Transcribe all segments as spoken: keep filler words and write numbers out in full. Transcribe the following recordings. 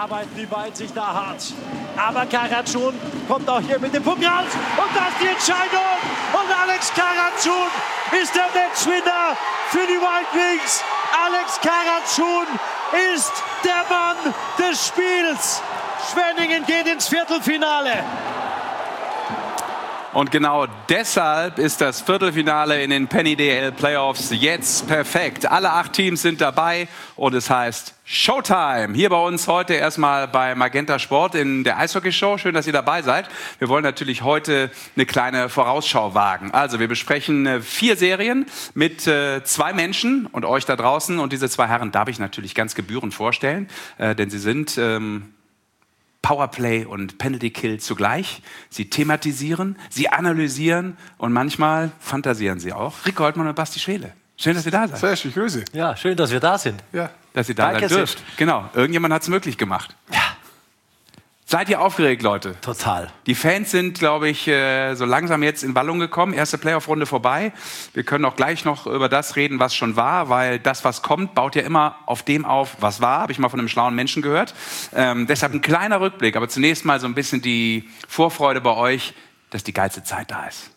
arbeiten die beiden sich da hart. Aber Karatschun kommt auch hier mit dem Punkt raus. Und das ist die Entscheidung. Und Alex Karatschun ist der Matchwinner für die Wild Wings. Alex Karatschun ist der Mann des Spiels. Schwenningen geht ins Viertelfinale. Und genau deshalb ist das Viertelfinale in den Penny D L Playoffs jetzt perfekt. Alle acht Teams sind dabei und es heißt Showtime. Hier bei uns heute erstmal bei Magenta Sport in der Eishockey-Show. Schön, dass ihr dabei seid. Wir wollen natürlich heute eine kleine Vorausschau wagen. Also wir besprechen äh, vier Serien mit äh, zwei Menschen und euch da draußen. Und diese zwei Herren darf ich natürlich ganz gebührend vorstellen, äh, denn sie sind Ähm, Powerplay und Penalty Kill zugleich. Sie thematisieren, sie analysieren und manchmal fantasieren sie auch. Rico Holtmann und Basti Schwele. Schön, dass ihr da seid. Sehr schön, Grüße. Ja, schön, dass wir da sind. Ja. Dass ihr da Danke sein dürft. Genau, irgendjemand hat es möglich gemacht. Ja. Seid ihr aufgeregt, Leute? Total. Die Fans sind, glaube ich, äh, so langsam jetzt in Wallung gekommen. Erste Playoff-Runde vorbei. Wir können auch gleich noch über das reden, was schon war, weil das, was kommt, baut ja immer auf dem auf, was war. Habe ich mal von einem schlauen Menschen gehört. Ähm, deshalb ein kleiner Rückblick, aber zunächst mal so ein bisschen die Vorfreude bei euch, dass die geilste Zeit da ist.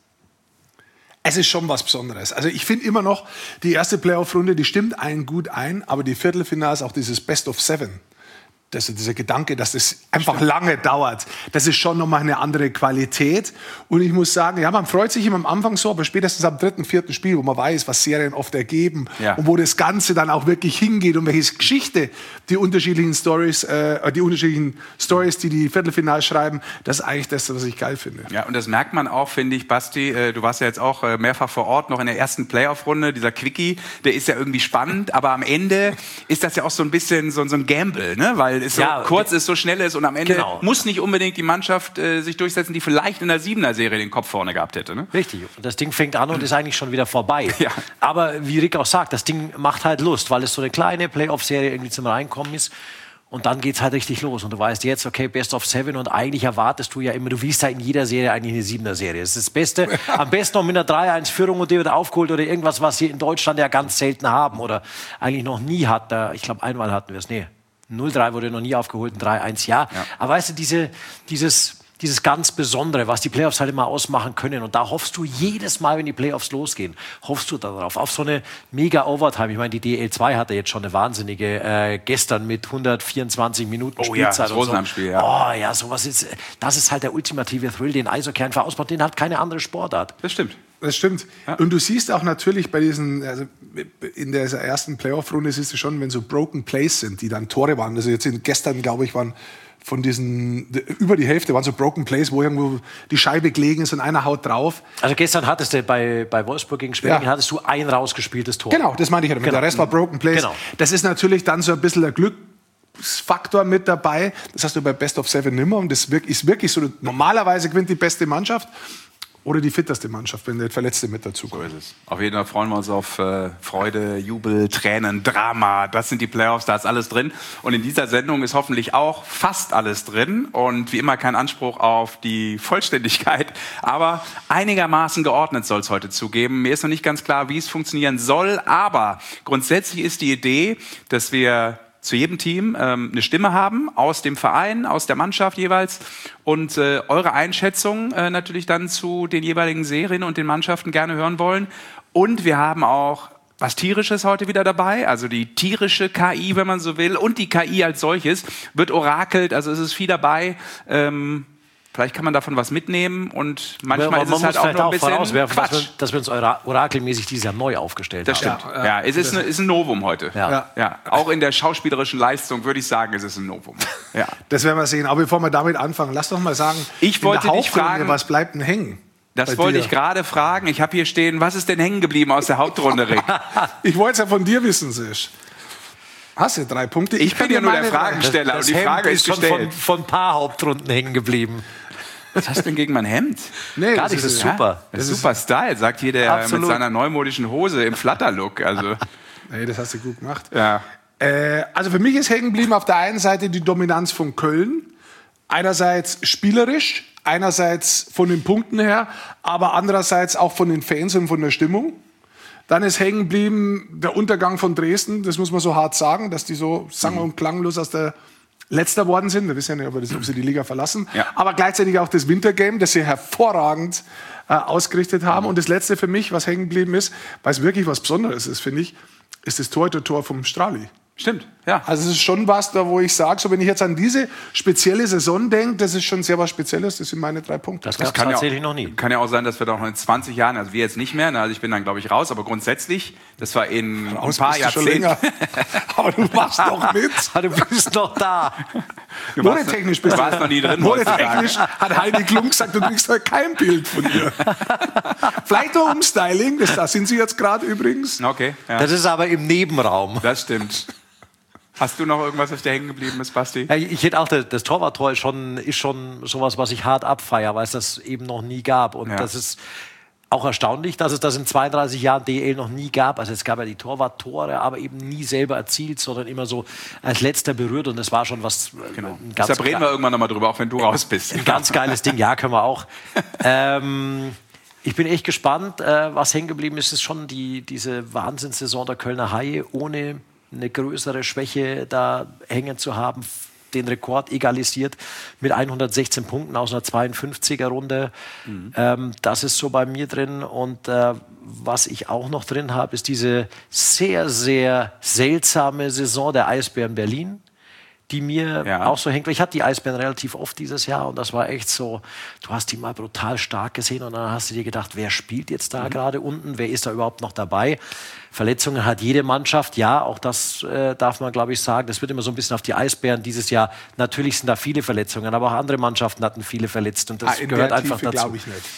Es ist schon was Besonderes. Also ich finde immer noch, die erste Playoff-Runde, die stimmt einen gut ein, aber die Viertelfinals, auch dieses Best of Seven, das, dieser Gedanke, dass das einfach Stimmt. lange dauert, das ist schon nochmal eine andere Qualität. Und ich muss sagen, ja, man freut sich immer am Anfang so, aber spätestens am dritten, vierten Spiel, wo man weiß, was Serien oft ergeben ja. und wo das Ganze dann auch wirklich hingeht und welche Geschichte die unterschiedlichen Stories, äh, die unterschiedlichen Stories, die die Viertelfinals schreiben, das ist eigentlich das, was ich geil finde. Ja, und das merkt man auch, finde ich, Basti, äh, du warst ja jetzt auch äh, mehrfach vor Ort, noch in der ersten Playoff-Runde, dieser Quickie, der ist ja irgendwie spannend, aber am Ende ist das ja auch so ein bisschen so, so ein Gamble, ne? Weil es so ja, kurz ist, so schnell ist und am Ende genau. muss nicht unbedingt die Mannschaft äh, sich durchsetzen, die vielleicht in der Siebener-Serie den Kopf vorne gehabt hätte. Ne? Richtig. Und das Ding fängt an und ist eigentlich schon wieder vorbei. Ja. Aber wie Rick auch sagt, das Ding macht halt Lust, weil es so eine kleine Playoff-Serie irgendwie zum Reinkommen ist. Und dann geht's halt richtig los. Und du weißt jetzt, okay, Best of Seven. Und eigentlich erwartest du ja immer, du willst ja in jeder Serie eigentlich eine Siebener-Serie. Das ist das Beste. Am besten noch mit einer drei eins Führung und die wird aufgeholt oder irgendwas, was sie in Deutschland ja ganz selten haben oder eigentlich noch nie hat. Ich glaube, einmal hatten wir es. Nee. null drei wurde noch nie aufgeholt, ein drei eins, ja. ja. Aber weißt du, diese, dieses, dieses ganz Besondere, was die Playoffs halt immer ausmachen können. Und da hoffst du jedes Mal, wenn die Playoffs losgehen, hoffst du darauf, auf so eine Mega-Overtime. Ich meine, die D L zwei hatte jetzt schon eine wahnsinnige, äh, gestern mit hundertvierundzwanzig Minuten oh, Spielzeit. Ja, und so. Spiel, ja. Oh ja, sowas ist, das ist halt der ultimative Thrill, den Eishockey einfach ausbaut. Den hat keine andere Sportart. Das stimmt. Das stimmt. Ja. Und du siehst auch natürlich bei diesen, also in der ersten Playoff-Runde siehst du schon, wenn so Broken Plays sind, die dann Tore waren. Also jetzt in, gestern, glaube ich, waren von diesen, über die Hälfte waren so Broken Plays, wo irgendwo die Scheibe gelegen ist und einer haut drauf. Also gestern hattest du bei, bei Wolfsburg gegen Schwenningen, ja. hattest du ein rausgespieltes Tor. Genau, das meinte ich ja damit. Genau. Der Rest war Broken Plays. Genau. Das ist natürlich dann so ein bisschen der Glücksfaktor mit dabei. Das hast du bei Best of Seven nimmer. Und das ist wirklich so, normalerweise gewinnt die beste Mannschaft. Oder die fitteste Mannschaft, wenn der Verletzte mit dazu kommt. So ist es. Auf jeden Fall freuen wir uns auf äh, Freude, Jubel, Tränen, Drama. Das sind die Playoffs, da ist alles drin. Und in dieser Sendung ist hoffentlich auch fast alles drin. Und wie immer kein Anspruch auf die Vollständigkeit. Aber einigermaßen geordnet soll es heute zugeben. Mir ist noch nicht ganz klar, wie es funktionieren soll. Aber grundsätzlich ist die Idee, dass wir zu jedem Team ähm, eine Stimme haben, aus dem Verein, aus der Mannschaft jeweils und äh, eure Einschätzung äh, natürlich dann zu den jeweiligen Serien und den Mannschaften gerne hören wollen. Und wir haben auch was Tierisches heute wieder dabei, also die tierische K I, wenn man so will, und die K I als solches wird orakelt, also es ist viel dabei. Ähm, Vielleicht kann man davon was mitnehmen und manchmal ist es halt auch noch ein bisschen Quatsch. Dass wir, dass wir uns orakelmäßig dieses Jahr neu aufgestellt das haben. Das stimmt. Ja, ja. Es ist, eine, ist ein Novum heute. Ja. Ja. Ja. Auch in der schauspielerischen Leistung würde ich sagen, es ist ein Novum. Ja. Das werden wir sehen. Aber bevor wir damit anfangen, lass doch mal sagen, ich wollte dich fragen, was bleibt denn hängen? Das wollte dir? ich gerade fragen. Ich habe hier stehen, was ist denn hängen geblieben aus der Hauptrunde, Rick? Ich wollte es ja von dir wissen, Sisch. Hast du drei Punkte? Ich, ich bin ja nur der Fragensteller das, das und die Frage ist ist gestellt. Von, von ein paar Hauptrunden hängen geblieben. Was hast du denn gegen mein Hemd? Nee, Gar nicht, das ist super. Ja, das, das ist super Style, sagt hier der Absolut. mit seiner neumodischen Hose im Flutter-Look. Also. Nee, das hast du gut gemacht. Ja. Äh, also für mich ist hängen geblieben auf der einen Seite die Dominanz von Köln. Einerseits spielerisch, einerseits von den Punkten her, aber andererseits auch von den Fans und von der Stimmung. Dann ist hängen geblieben der Untergang von Dresden, das muss man so hart sagen, dass die so sang- und klanglos aus der Letzter worden sind. Wir wissen ja nicht, ob, das, ob sie die Liga verlassen. Ja. Aber gleichzeitig auch das Wintergame, das sie hervorragend äh, ausgerichtet haben. Und das Letzte für mich, was hängen geblieben ist, weil es wirklich was Besonderes ist, finde ich, ist das Torhüter-Tor vom Strahli. Stimmt, ja. Also es ist schon was, da wo ich sage, so wenn ich jetzt an diese spezielle Saison denke, das ist schon sehr was Spezielles, das sind meine drei Punkte. Das gab es kann tatsächlich ja auch, noch nie. Kann ja auch sein, dass wir doch noch in zwanzig Jahren, also wir jetzt nicht mehr, ne, also ich bin dann glaube ich raus, aber grundsätzlich, das war in Raus ein paar bist du schon Jahrzehnten. länger. Aber du machst noch mit. Du bist noch da. Du warst, Modetechnisch bist du warst noch nie drin. wolltest du sagen. Modetechnisch hat Heidi Klum gesagt, du kriegst heute kein Bild von ihr. Vielleicht noch Umstyling, das, da sind sie jetzt gerade übrigens. Okay, ja. Das ist aber im Nebenraum. Das stimmt. Hast du noch irgendwas, was dir hängen geblieben ist, Basti? Ja, ich hätte auch, das, das Torwarttor ist schon, ist schon sowas, was ich hart abfeiere, weil es das eben noch nie gab. Und Ja. das ist auch erstaunlich, dass es das in zweiunddreißig Jahren D E L noch nie gab. Also es gab ja die Torwarttore, aber eben nie selber erzielt, sondern immer so als letzter berührt. Und das war schon was. Genau. Ein ganz Da reden wir irgendwann nochmal drüber, auch wenn du raus bist. Ein ganz geiles Ding, ja, können wir auch. ähm, ich bin echt gespannt, äh, was hängen geblieben ist. Es ist schon die, diese Wahnsinnssaison der Kölner Haie, ohne eine größere Schwäche da hängen zu haben, den Rekord egalisiert mit hundertsechzehn Punkten aus einer zweiundfünfziger Runde. Mhm. Ähm, das ist so bei mir drin. Und äh, was ich auch noch drin habe, ist diese sehr, sehr seltsame Saison der Eisbären Berlin, die mir Ja. auch so hängt. Ich hatte die Eisbären relativ oft dieses Jahr und das war echt so, du hast die mal brutal stark gesehen und dann hast du dir gedacht, wer spielt jetzt da mhm. gerade unten, wer ist da überhaupt noch dabei? Verletzungen hat jede Mannschaft, ja, auch das äh, darf man, glaube ich, sagen. Das wird immer so ein bisschen auf die Eisbären dieses Jahr. Natürlich sind da viele Verletzungen, aber auch andere Mannschaften hatten viele verletzt und das Ah, in gehört der einfach Tiefe dazu. glaube ich nicht.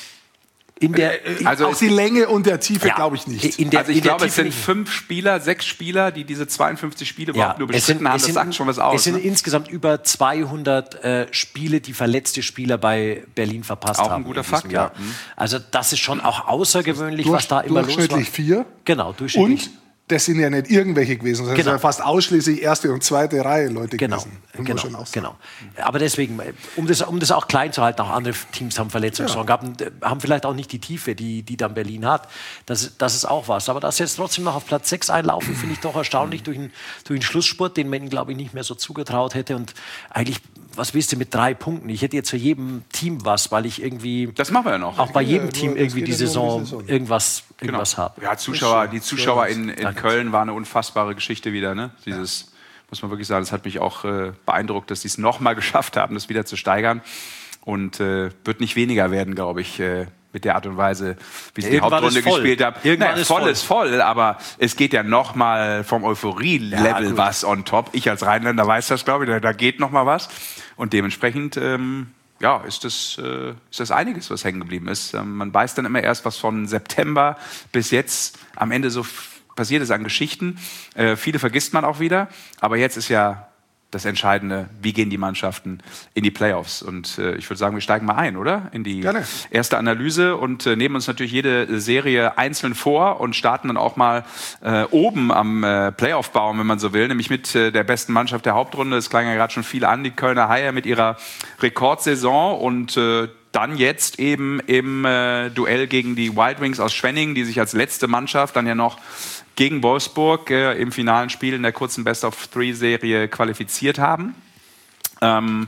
In der, Also auch es- die Länge und der Tiefe ja, glaube ich nicht. In der, Also ich in der glaube, es Tiefe sind nicht. fünf Spieler, sechs Spieler, die diese zweiundfünfzig Spiele überhaupt nur es sind- bestritten haben. es Das sind- sagt schon was aus. Es sind ne? insgesamt über zweihundert äh, Spiele, die verletzte Spieler bei Berlin verpasst Auch ein haben. guter in diesem Fakt, Jahr. ja. Mhm. Also das ist schon auch außergewöhnlich, Durch, was da immer los war. durchschnittlich vier. Genau, durchschnittlich. Und das sind ja nicht irgendwelche gewesen, sondern Genau. es sind ja fast ausschließlich erste und zweite Reihe Leute Genau, gewesen. Muss genau, man schon auch sagen. genau. Aber deswegen, um das, um das auch klein zu halten, auch andere Teams haben Verletzungssorgen gehabt und äh, haben vielleicht auch nicht die Tiefe, die, die dann Berlin hat. Das, das ist auch was. Aber dass sie jetzt trotzdem noch auf Platz sechs einlaufen, finde ich doch erstaunlich durch einen, durch einen Schlussspurt, den man ihnen, glaube ich, nicht mehr so zugetraut hätte. Und eigentlich, was willst du mit drei Punkten? Ich hätte jetzt für jedem Team was, weil ich irgendwie Das machen wir ja noch. auch bei geht ja jedem nur- Team das irgendwie geht die ja nur um die Saison Saison. irgendwas, irgendwas habe. Ja, Zuschauer, die Zuschauer in, in Danke. Köln waren eine unfassbare Geschichte wieder. Ne? Dieses, muss man wirklich sagen, das hat mich auch äh, beeindruckt, dass sie es nochmal geschafft haben, das wieder zu steigern. Und äh, wird nicht weniger werden, glaube ich, äh, mit der Art und Weise, wie sie die Irgendwann Hauptrunde ist voll. gespielt haben. Irgendwann Naja, ist voll voll. ist voll, aber es geht ja nochmal vom Euphorie-Level Ja, gut. was on top. Ich als Rheinländer weiß das, glaube ich, da, da geht noch mal was. Und dementsprechend ähm, ja, ist das, äh, ist das einiges, was hängen geblieben ist. Ähm, man weiß dann immer erst, was von September bis jetzt am Ende so f- passiert ist an Geschichten. Äh, viele vergisst man auch wieder. Aber jetzt ist ja das Entscheidende, wie gehen die Mannschaften in die Playoffs. Und äh, ich würde sagen, wir steigen mal ein, oder? In die Gerne. erste Analyse und äh, nehmen uns natürlich jede Serie einzeln vor und starten dann auch mal äh, oben am äh, Playoff-Baum, wenn man so will, nämlich mit äh, der besten Mannschaft der Hauptrunde. Es klang ja gerade schon viel an, die Kölner Haie mit ihrer Rekordsaison und äh, dann jetzt eben im äh, Duell gegen die Wild Wings aus Schwenningen, die sich als letzte Mannschaft dann ja noch gegen Wolfsburg äh, im finalen Spiel in der kurzen Best-of-Three-Serie qualifiziert haben. Ähm,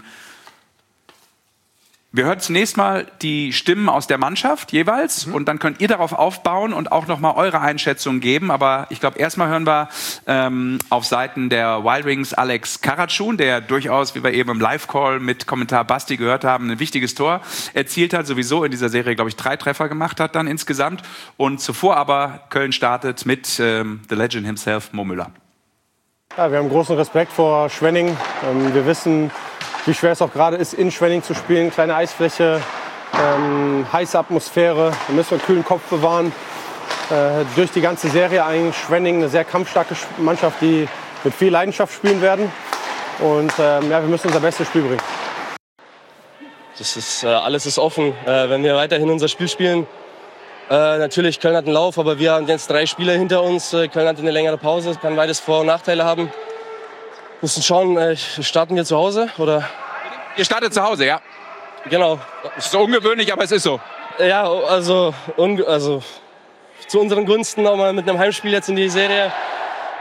wir hören zunächst mal die Stimmen aus der Mannschaft jeweils mhm. und dann könnt ihr darauf aufbauen und auch nochmal eure Einschätzung geben. Aber ich glaube, erstmal hören wir ähm, auf Seiten der Wild Wings Alex Karatschun, der durchaus, wie wir eben im Live-Call mit Kommentar Basti gehört haben, ein wichtiges Tor erzielt hat, sowieso in dieser Serie, glaube ich, drei Treffer gemacht hat dann insgesamt. Und zuvor aber Köln startet mit ähm, The Legend himself, Mo Müller. Ja, wir haben großen Respekt vor Schwenningen. Ähm, wir wissen, wie schwer es auch gerade ist, in Schwenningen zu spielen. Kleine Eisfläche, ähm, heiße Atmosphäre. Da müssen wir einen kühlen Kopf bewahren. Äh, durch die ganze Serie eigentlich Schwenningen eine sehr kampfstarke Mannschaft, die mit viel Leidenschaft spielen werden. Und ähm, ja, wir müssen unser bestes Spiel bringen. Das ist, äh, alles ist offen. Äh, wenn wir weiterhin unser Spiel spielen, äh, natürlich, Köln hat einen Lauf, aber wir haben jetzt drei Spieler hinter uns. Äh, Köln hat eine längere Pause, kann beides Vor- und Nachteile haben. Wir müssen schauen, äh, starten wir zu Hause oder? Ihr startet zu Hause, ja? Genau. Ist so ungewöhnlich, aber es ist so. Ja, also, unge- also zu unseren Gunsten nochmal mit einem Heimspiel jetzt in die Serie.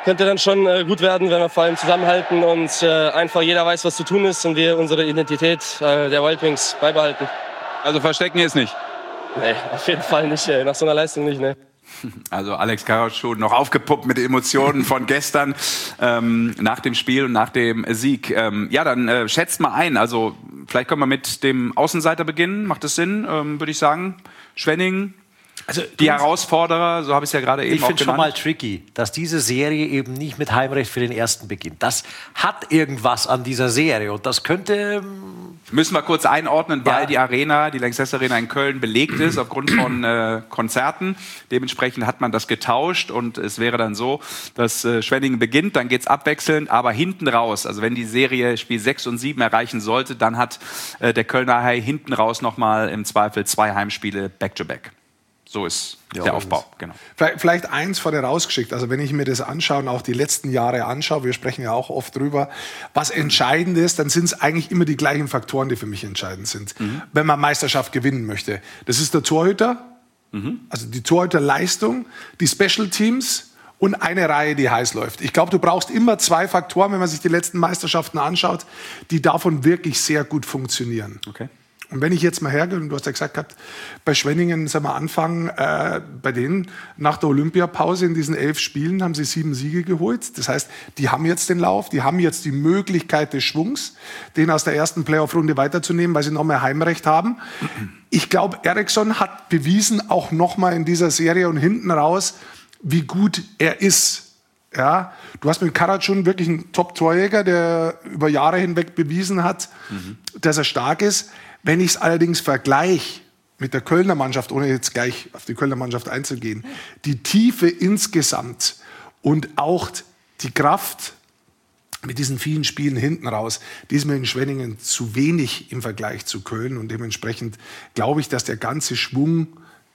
könnte dann schon äh, gut werden, wenn wir vor allem zusammenhalten und äh, einfach jeder weiß, was zu tun ist und wir unsere Identität äh, der Wild Wings beibehalten. Also verstecken jetzt nicht? Nee, auf jeden Fall nicht. Ey. Nach so einer Leistung nicht, ne? Also Alex Karatschun noch aufgepuppt mit den Emotionen von gestern ähm, nach dem Spiel und nach dem Sieg. Ähm, ja, dann äh, schätzt mal ein. Also vielleicht können wir mit dem Außenseiter beginnen. Macht das Sinn, ähm, würde ich sagen. Schwenning. Also die Herausforderer, so habe ich es ja gerade eben ich auch genannt. Ich finde schon mal tricky, dass diese Serie eben nicht mit Heimrecht für den ersten beginnt. Das hat irgendwas an dieser Serie und das könnte... Müssen wir kurz einordnen, weil ja. die Arena, die Lanxess Arena in Köln belegt ist aufgrund von äh, Konzerten. Dementsprechend hat man das getauscht und es wäre dann so, dass äh, Schwenningen beginnt, dann geht es abwechselnd, aber hinten raus, also wenn die Serie Spiel sechs und sieben erreichen sollte, dann hat äh, der Kölner Hai hinten raus nochmal im Zweifel zwei Heimspiele back-to-back. So ist ja, der Aufbau. Genau. Vielleicht, vielleicht eins vorher rausgeschickt. Also wenn ich mir das anschaue und auch die letzten Jahre anschaue, wir sprechen ja auch oft drüber, was entscheidend ist, dann sind es eigentlich immer die gleichen Faktoren, die für mich entscheidend sind, mhm. wenn man Meisterschaft gewinnen möchte. Das ist der Torhüter, mhm. also die Torhüterleistung, die Special Teams und eine Reihe, die heiß läuft. Ich glaube, du brauchst immer zwei Faktoren, wenn man sich die letzten Meisterschaften anschaut, die davon wirklich sehr gut funktionieren. Okay. Und wenn ich jetzt mal hergehe, und du hast ja gesagt gehabt, bei Schwenningen, sagen wir anfangen, äh, bei denen nach der Olympiapause in diesen elf Spielen haben sie sieben Siege geholt. Das heißt, die haben jetzt den Lauf, die haben jetzt die Möglichkeit des Schwungs, den aus der ersten Playoff-Runde weiterzunehmen, weil sie noch mehr Heimrecht haben. Ich glaube, Eriksson hat bewiesen, auch noch mal in dieser Serie und hinten raus, wie gut er ist. Ja, du hast mit Karatschun wirklich einen Top-Torjäger, der über Jahre hinweg bewiesen hat, mhm. dass er stark ist. Wenn ich es allerdings vergleiche mit der Kölner Mannschaft, ohne jetzt gleich auf die Kölner Mannschaft einzugehen, die Tiefe insgesamt und auch die Kraft mit diesen vielen Spielen hinten raus, die ist mir in Schwenningen zu wenig im Vergleich zu Köln. Und dementsprechend glaube ich, dass der ganze Schwung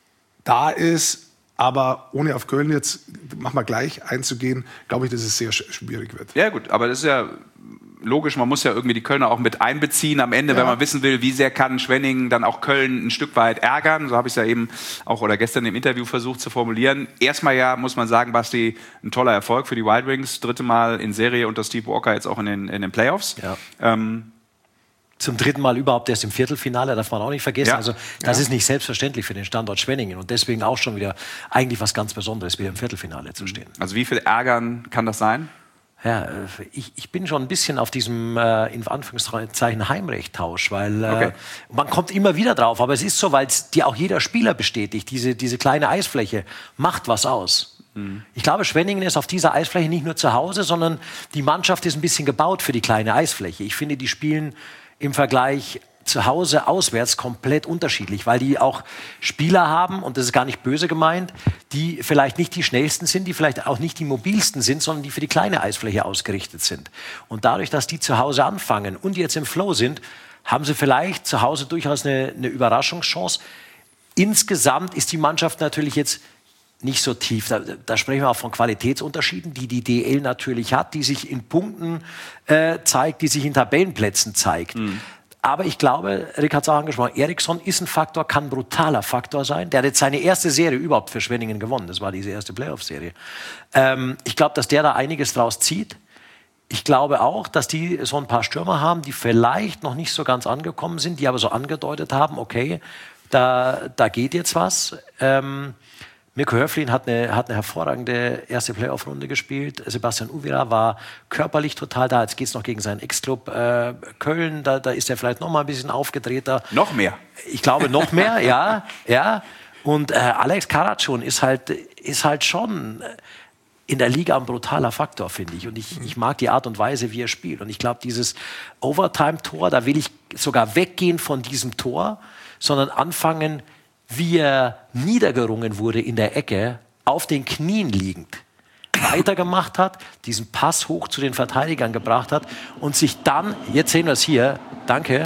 da ist. Aber ohne auf Köln jetzt, machen wir gleich, einzugehen, glaube ich, dass es sehr schwierig wird. Ja gut, aber das ist ja logisch, man muss ja irgendwie die Kölner auch mit einbeziehen am Ende, ja. wenn man wissen will, wie sehr kann Schwenningen dann auch Köln ein Stück weit ärgern. So habe ich es ja eben auch oder gestern im Interview versucht zu formulieren. Erstmal ja, muss man sagen, Basti, ein toller Erfolg für die Wild Wings. Dritte Mal in Serie unter Steve Walker, jetzt auch in den, in den Playoffs. Ja. Ähm, Zum dritten Mal überhaupt erst im Viertelfinale, darf man auch nicht vergessen. Ja. Also das ja. ist nicht selbstverständlich für den Standort Schwenningen und deswegen auch schon wieder eigentlich was ganz Besonderes, wieder im Viertelfinale zu stehen. Also wie viel Ärgern kann das sein? Ja, ich, ich bin schon ein bisschen auf diesem, äh, in Anführungszeichen, Heimrechttausch, weil äh, Okay. man kommt immer wieder drauf, aber es ist so, weil es dir auch jeder Spieler bestätigt, diese, diese kleine Eisfläche macht was aus. Mhm. Ich glaube, Schwenningen ist auf dieser Eisfläche nicht nur zu Hause, sondern die Mannschaft ist ein bisschen gebaut für die kleine Eisfläche. Ich finde, die spielen im Vergleich zu Hause, auswärts komplett unterschiedlich, weil die auch Spieler haben, und das ist gar nicht böse gemeint, die vielleicht nicht die schnellsten sind, die vielleicht auch nicht die mobilsten sind, sondern die für die kleine Eisfläche ausgerichtet sind. Und dadurch, dass die zu Hause anfangen und jetzt im Flow sind, haben sie vielleicht zu Hause durchaus eine, eine Überraschungschance. Insgesamt ist die Mannschaft natürlich jetzt nicht so tief. Da, da sprechen wir auch von Qualitätsunterschieden, die die D L natürlich hat, die sich in Punkten äh, zeigt, die sich in Tabellenplätzen zeigt. Mhm. Aber ich glaube, Rick hat es auch angesprochen, Eriksson ist ein Faktor, kann ein brutaler Faktor sein. Der hat jetzt seine erste Serie überhaupt für Schwenningen gewonnen. Das war diese erste Playoff-Serie. Ähm, ich glaube, dass der da einiges draus zieht. Ich glaube auch, dass die so ein paar Stürmer haben, die vielleicht noch nicht so ganz angekommen sind, die aber so angedeutet haben, okay, da, da geht jetzt was. Ähm, Mirko Höflin hat eine, hat eine hervorragende erste Playoff-Runde gespielt. Sebastian Uvira war körperlich total da. Jetzt geht es noch gegen seinen Ex-Club äh, Köln. Da, da ist er vielleicht noch mal ein bisschen aufgedrehter. Noch mehr? Ich glaube, noch mehr, ja. ja. Und äh, Alex Karatschun ist halt, ist halt schon in der Liga ein brutaler Faktor, finde ich. Und ich, ich mag die Art und Weise, wie er spielt. Und ich glaube, dieses Overtime-Tor, da will ich sogar weggehen von diesem Tor, sondern anfangen, wie er niedergerungen wurde in der Ecke, auf den Knien liegend, weitergemacht hat, diesen Pass hoch zu den Verteidigern gebracht hat und sich dann, jetzt sehen wir es hier, danke,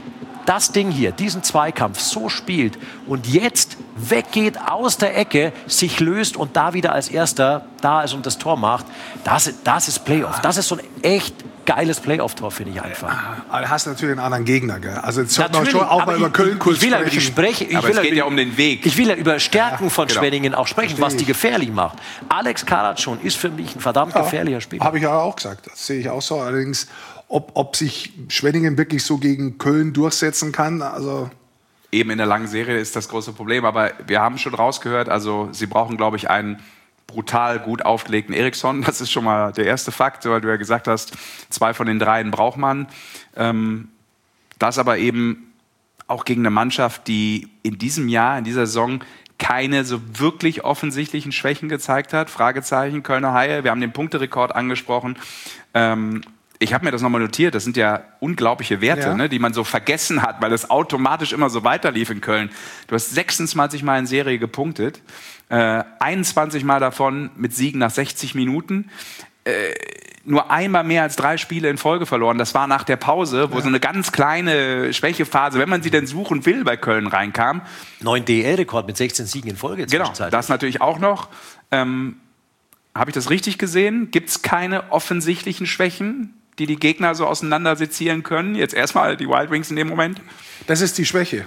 das Ding hier, diesen Zweikampf so spielt und jetzt weggeht aus der Ecke, sich löst und da wieder als Erster da ist und das Tor macht, das, das ist Playoff. Das ist so ein echt geiles Playoff-Tor, finde ich einfach. Aber du hast natürlich einen anderen Gegner, gell? Also jetzt sollte man Natürlich, schon auch aber mal über ich- Köln kurz ich will ja über die sprechen. Spreche, ich Aber will es ja geht über- ja um den Weg. Ich will ja über Stärken von genau. Schwenningen auch sprechen, Verstehe was die ich. gefährlich macht. Alex Karatschun ist für mich ein verdammt gefährlicher Spieler. Habe ich ja auch gesagt. Das sehe ich auch so. Allerdings, ob, ob sich Schwenningen wirklich so gegen Köln durchsetzen kann, also Eben in der langen Serie ist das große Problem. Aber wir haben schon rausgehört, also sie brauchen, glaube ich, einen brutal gut aufgelegten Eriksson. Das ist schon mal der erste Fakt, weil du ja gesagt hast, zwei von den dreien braucht man. Ähm, das aber eben auch gegen eine Mannschaft, die in diesem Jahr, in dieser Saison keine so wirklich offensichtlichen Schwächen gezeigt hat. Fragezeichen, Kölner Haie. Wir haben den Punkterekord angesprochen. Ähm, ich habe mir das nochmal notiert. Das sind ja unglaubliche Werte, Ja. ne, die man so vergessen hat, weil es automatisch immer so weiterlief in Köln. Du hast sechsundzwanzig Mal in Serie gepunktet. Äh, einundzwanzig Mal davon mit Siegen nach sechzig Minuten. Äh, nur einmal mehr als drei Spiele in Folge verloren. Das war nach der Pause, wo so eine ganz kleine Schwächephase, wenn man sie denn suchen will, bei Köln reinkam. Neun D L-Rekord mit sechzehn Siegen in Folge. Genau, zwischenzeitlich. das natürlich auch noch. Ähm, Habe ich das richtig gesehen? Gibt es keine offensichtlichen Schwächen, die die Gegner so auseinander sezieren können? Jetzt erstmal die Wild Wings in dem Moment. das ist die Schwäche.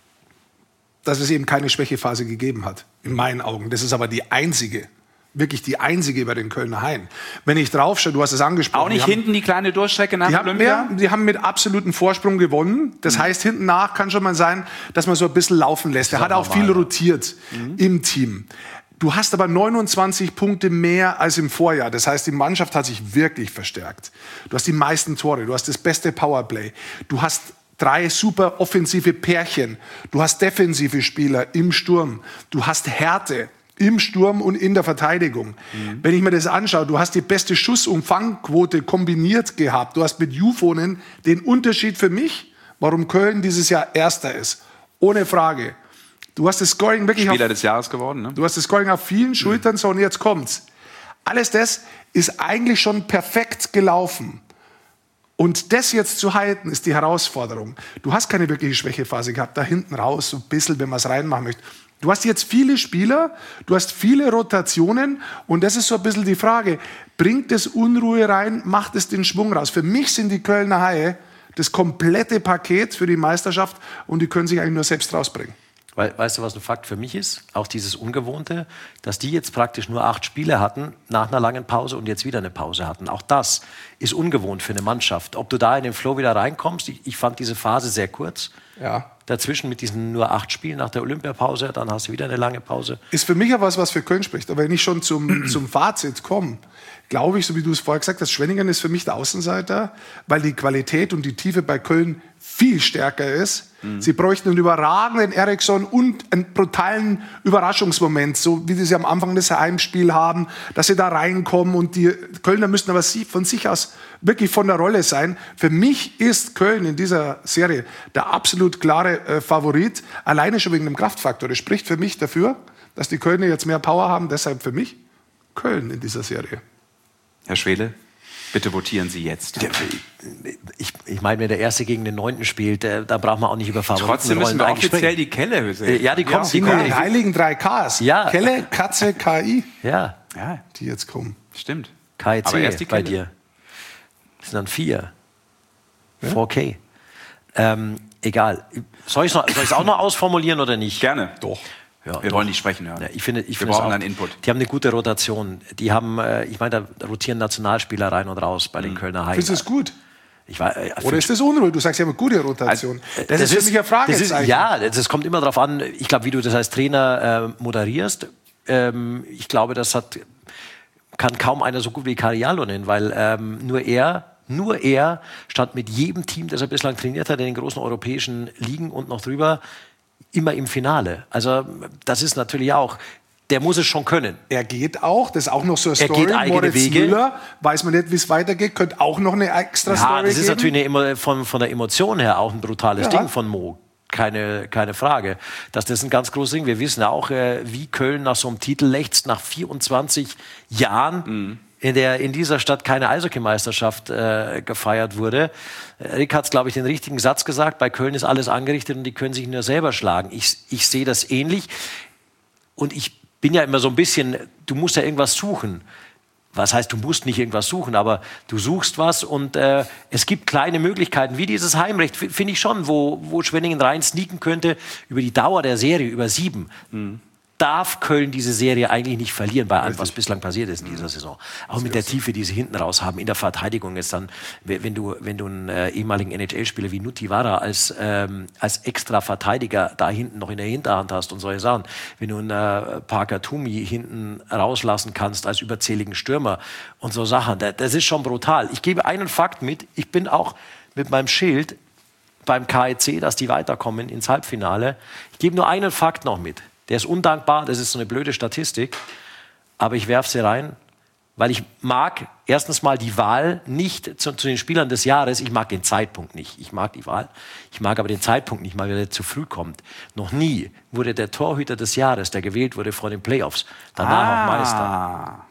Dass es eben keine Schwächephase gegeben hat, in meinen Augen. Das ist aber die einzige, wirklich die einzige bei den Kölner Haien. Wenn ich draufschaue, du hast es angesprochen. Auch nicht die hinten die kleine Durchstrecke nach Die haben, Olympia? ja, die haben mit absolutem Vorsprung gewonnen. Das heißt, hinten nach kann schon mal sein, dass man so ein bisschen laufen lässt. Er hat auch viel rotiert im Team. Du hast aber neunundzwanzig Punkte mehr als im Vorjahr. Das heißt, die Mannschaft hat sich wirklich verstärkt. Du hast die meisten Tore, du hast das beste Powerplay. Du hast drei super offensive Pärchen. Du hast defensive Spieler im Sturm. Du hast Härte im Sturm und in der Verteidigung. Mhm. Wenn ich mir das anschaue, du hast die beste Schussumfangquote kombiniert gehabt. Du hast mit Jufonen den Unterschied für mich, warum Köln dieses Jahr Erster ist. Ohne Frage. Du hast das Scoring wirklich Spieler auf, des Jahres geworden, ne? du hast das Scoring auf vielen Schultern, so und jetzt kommt's. Alles das ist eigentlich schon perfekt gelaufen. Und das jetzt zu halten, ist die Herausforderung. Du hast keine wirkliche Schwächephase gehabt, da hinten raus, so ein bisschen, wenn man es reinmachen möchte. Du hast jetzt viele Spieler, du hast viele Rotationen und das ist so ein bisschen die Frage, bringt es Unruhe rein, macht es den Schwung raus? Für mich sind die Kölner Haie das komplette Paket für die Meisterschaft und die können sich eigentlich nur selbst rausbringen. We- Weißt du, was ein Fakt für mich ist? Auch dieses Ungewohnte, dass die jetzt praktisch nur acht Spiele hatten nach einer langen Pause und jetzt wieder eine Pause hatten. Auch das ist ungewohnt für eine Mannschaft. Ob du da in den Flow wieder reinkommst, ich, ich fand diese Phase sehr kurz. Ja. Dazwischen mit diesen nur acht Spielen nach der Olympiapause, dann hast du wieder eine lange Pause. Ist für mich ja was, was für Köln spricht. Aber wenn ich schon zum, zum Fazit komme, glaube ich, so wie du es vorher gesagt hast, Schwenningen ist für mich der Außenseiter, weil die Qualität und die Tiefe bei Köln viel stärker ist. Mhm. Sie bräuchten einen überragenden Eriksson und einen brutalen Überraschungsmoment, so wie sie am Anfang des Heimspiels haben, dass sie da reinkommen und die Kölner müssen aber sie von sich aus wirklich von der Rolle sein. Für mich ist Köln in dieser Serie der absolut klare äh, Favorit, alleine schon wegen dem Kraftfaktor. Das spricht für mich dafür, dass die Kölner jetzt mehr Power haben, deshalb für mich Köln in dieser Serie. Herr Schwele, bitte votieren Sie jetzt. Ich, ich meine, wenn der Erste gegen den Neunten spielt, äh, da braucht man auch nicht über Favoriten. Trotzdem müssen wir eigentlich offiziell sprechen. die Kelle sehen. Äh, Ja, die kommen. Die die kommen. heiligen drei Ks. Ja. Kelle, Katze, K I, Ja, Ja, die jetzt kommen. stimmt. K Aber erst C die bei Kelle. dir. Das sind dann vier. vier K. Ähm, egal. Soll ich es auch noch ausformulieren oder nicht? Gerne. Doch. Ja, Wir wollen nicht sprechen hören. Ja, ich finde, ich Wir finde es brauchen auch, einen Input. Die haben eine gute Rotation. Die haben, äh, ich meine, da rotieren Nationalspieler rein und raus bei den Kölner Haien. Findest du es gut? Ich war, äh, Oder ist das Unruhe? Du sagst ja immer gute Rotation. Das, ist für mich ein Fragezeichen. Das ist, ja, das kommt immer darauf an, ich glaube, wie du das als Trainer äh, moderierst. Ähm, ich glaube, das hat, kann kaum einer so gut wie Kari Jalonen, weil ähm, nur er, nur er stand mit jedem Team, das er bislang trainiert hat, in den großen europäischen Ligen und noch drüber, immer im Finale. Also das ist natürlich auch, der muss es schon können. Er geht auch, das ist auch noch so eine Er Story. geht eigene Moritz Wege. Müller, weiß man nicht, wie es weitergeht, könnte auch noch eine extra Story Ja, das ist geben. natürlich eine, Emo- von, von der Emotion her auch ein brutales Ja. Ding von Mo. Keine, keine Frage. Das, das ist ein ganz großes Ding. Wir wissen auch, äh, wie Köln nach so einem Titel lechzt, nach vierundzwanzig Jahren, Mhm. in der in dieser Stadt keine Eishockeymeisterschaft äh, gefeiert wurde. Äh, Rick hat, glaube ich, den richtigen Satz gesagt. Bei Köln ist alles angerichtet und die können sich nur selber schlagen. Ich, ich sehe das ähnlich. Und ich bin ja immer so ein bisschen, du musst ja irgendwas suchen. was heißt, du musst nicht irgendwas suchen, aber du suchst was und äh, es gibt kleine Möglichkeiten, wie dieses Heimrecht, finde ich schon, wo, wo Schwenningen rein sneaken könnte, über die Dauer der Serie, über sieben. Mhm. Darf Köln diese Serie eigentlich nicht verlieren, bei allem, was bislang passiert ist in dieser Saison. Auch mit der Tiefe, die sie hinten raus haben, in der Verteidigung ist dann, wenn du, wenn du einen äh, ehemaligen N H L-Spieler wie Nutivaara als, ähm, als extra Verteidiger da hinten noch in der Hinterhand hast und solche Sachen, wenn du einen äh, Parker Toomey hinten rauslassen kannst als überzähligen Stürmer und so Sachen, das, das ist schon brutal. Ich gebe einen Fakt mit, ich bin auch mit meinem Schild beim K E C, dass die weiterkommen ins Halbfinale. Ich gebe nur einen Fakt noch mit. Der ist undankbar, das ist so eine blöde Statistik, aber ich werfe sie rein, weil ich mag erstens mal die Wahl nicht zu, zu den Spielern des Jahres, ich mag den Zeitpunkt nicht, ich mag die Wahl, ich mag aber den Zeitpunkt nicht, weil der zu früh kommt. Noch nie wurde der Torhüter des Jahres, der gewählt wurde vor den Playoffs, danach ah, auch Meister.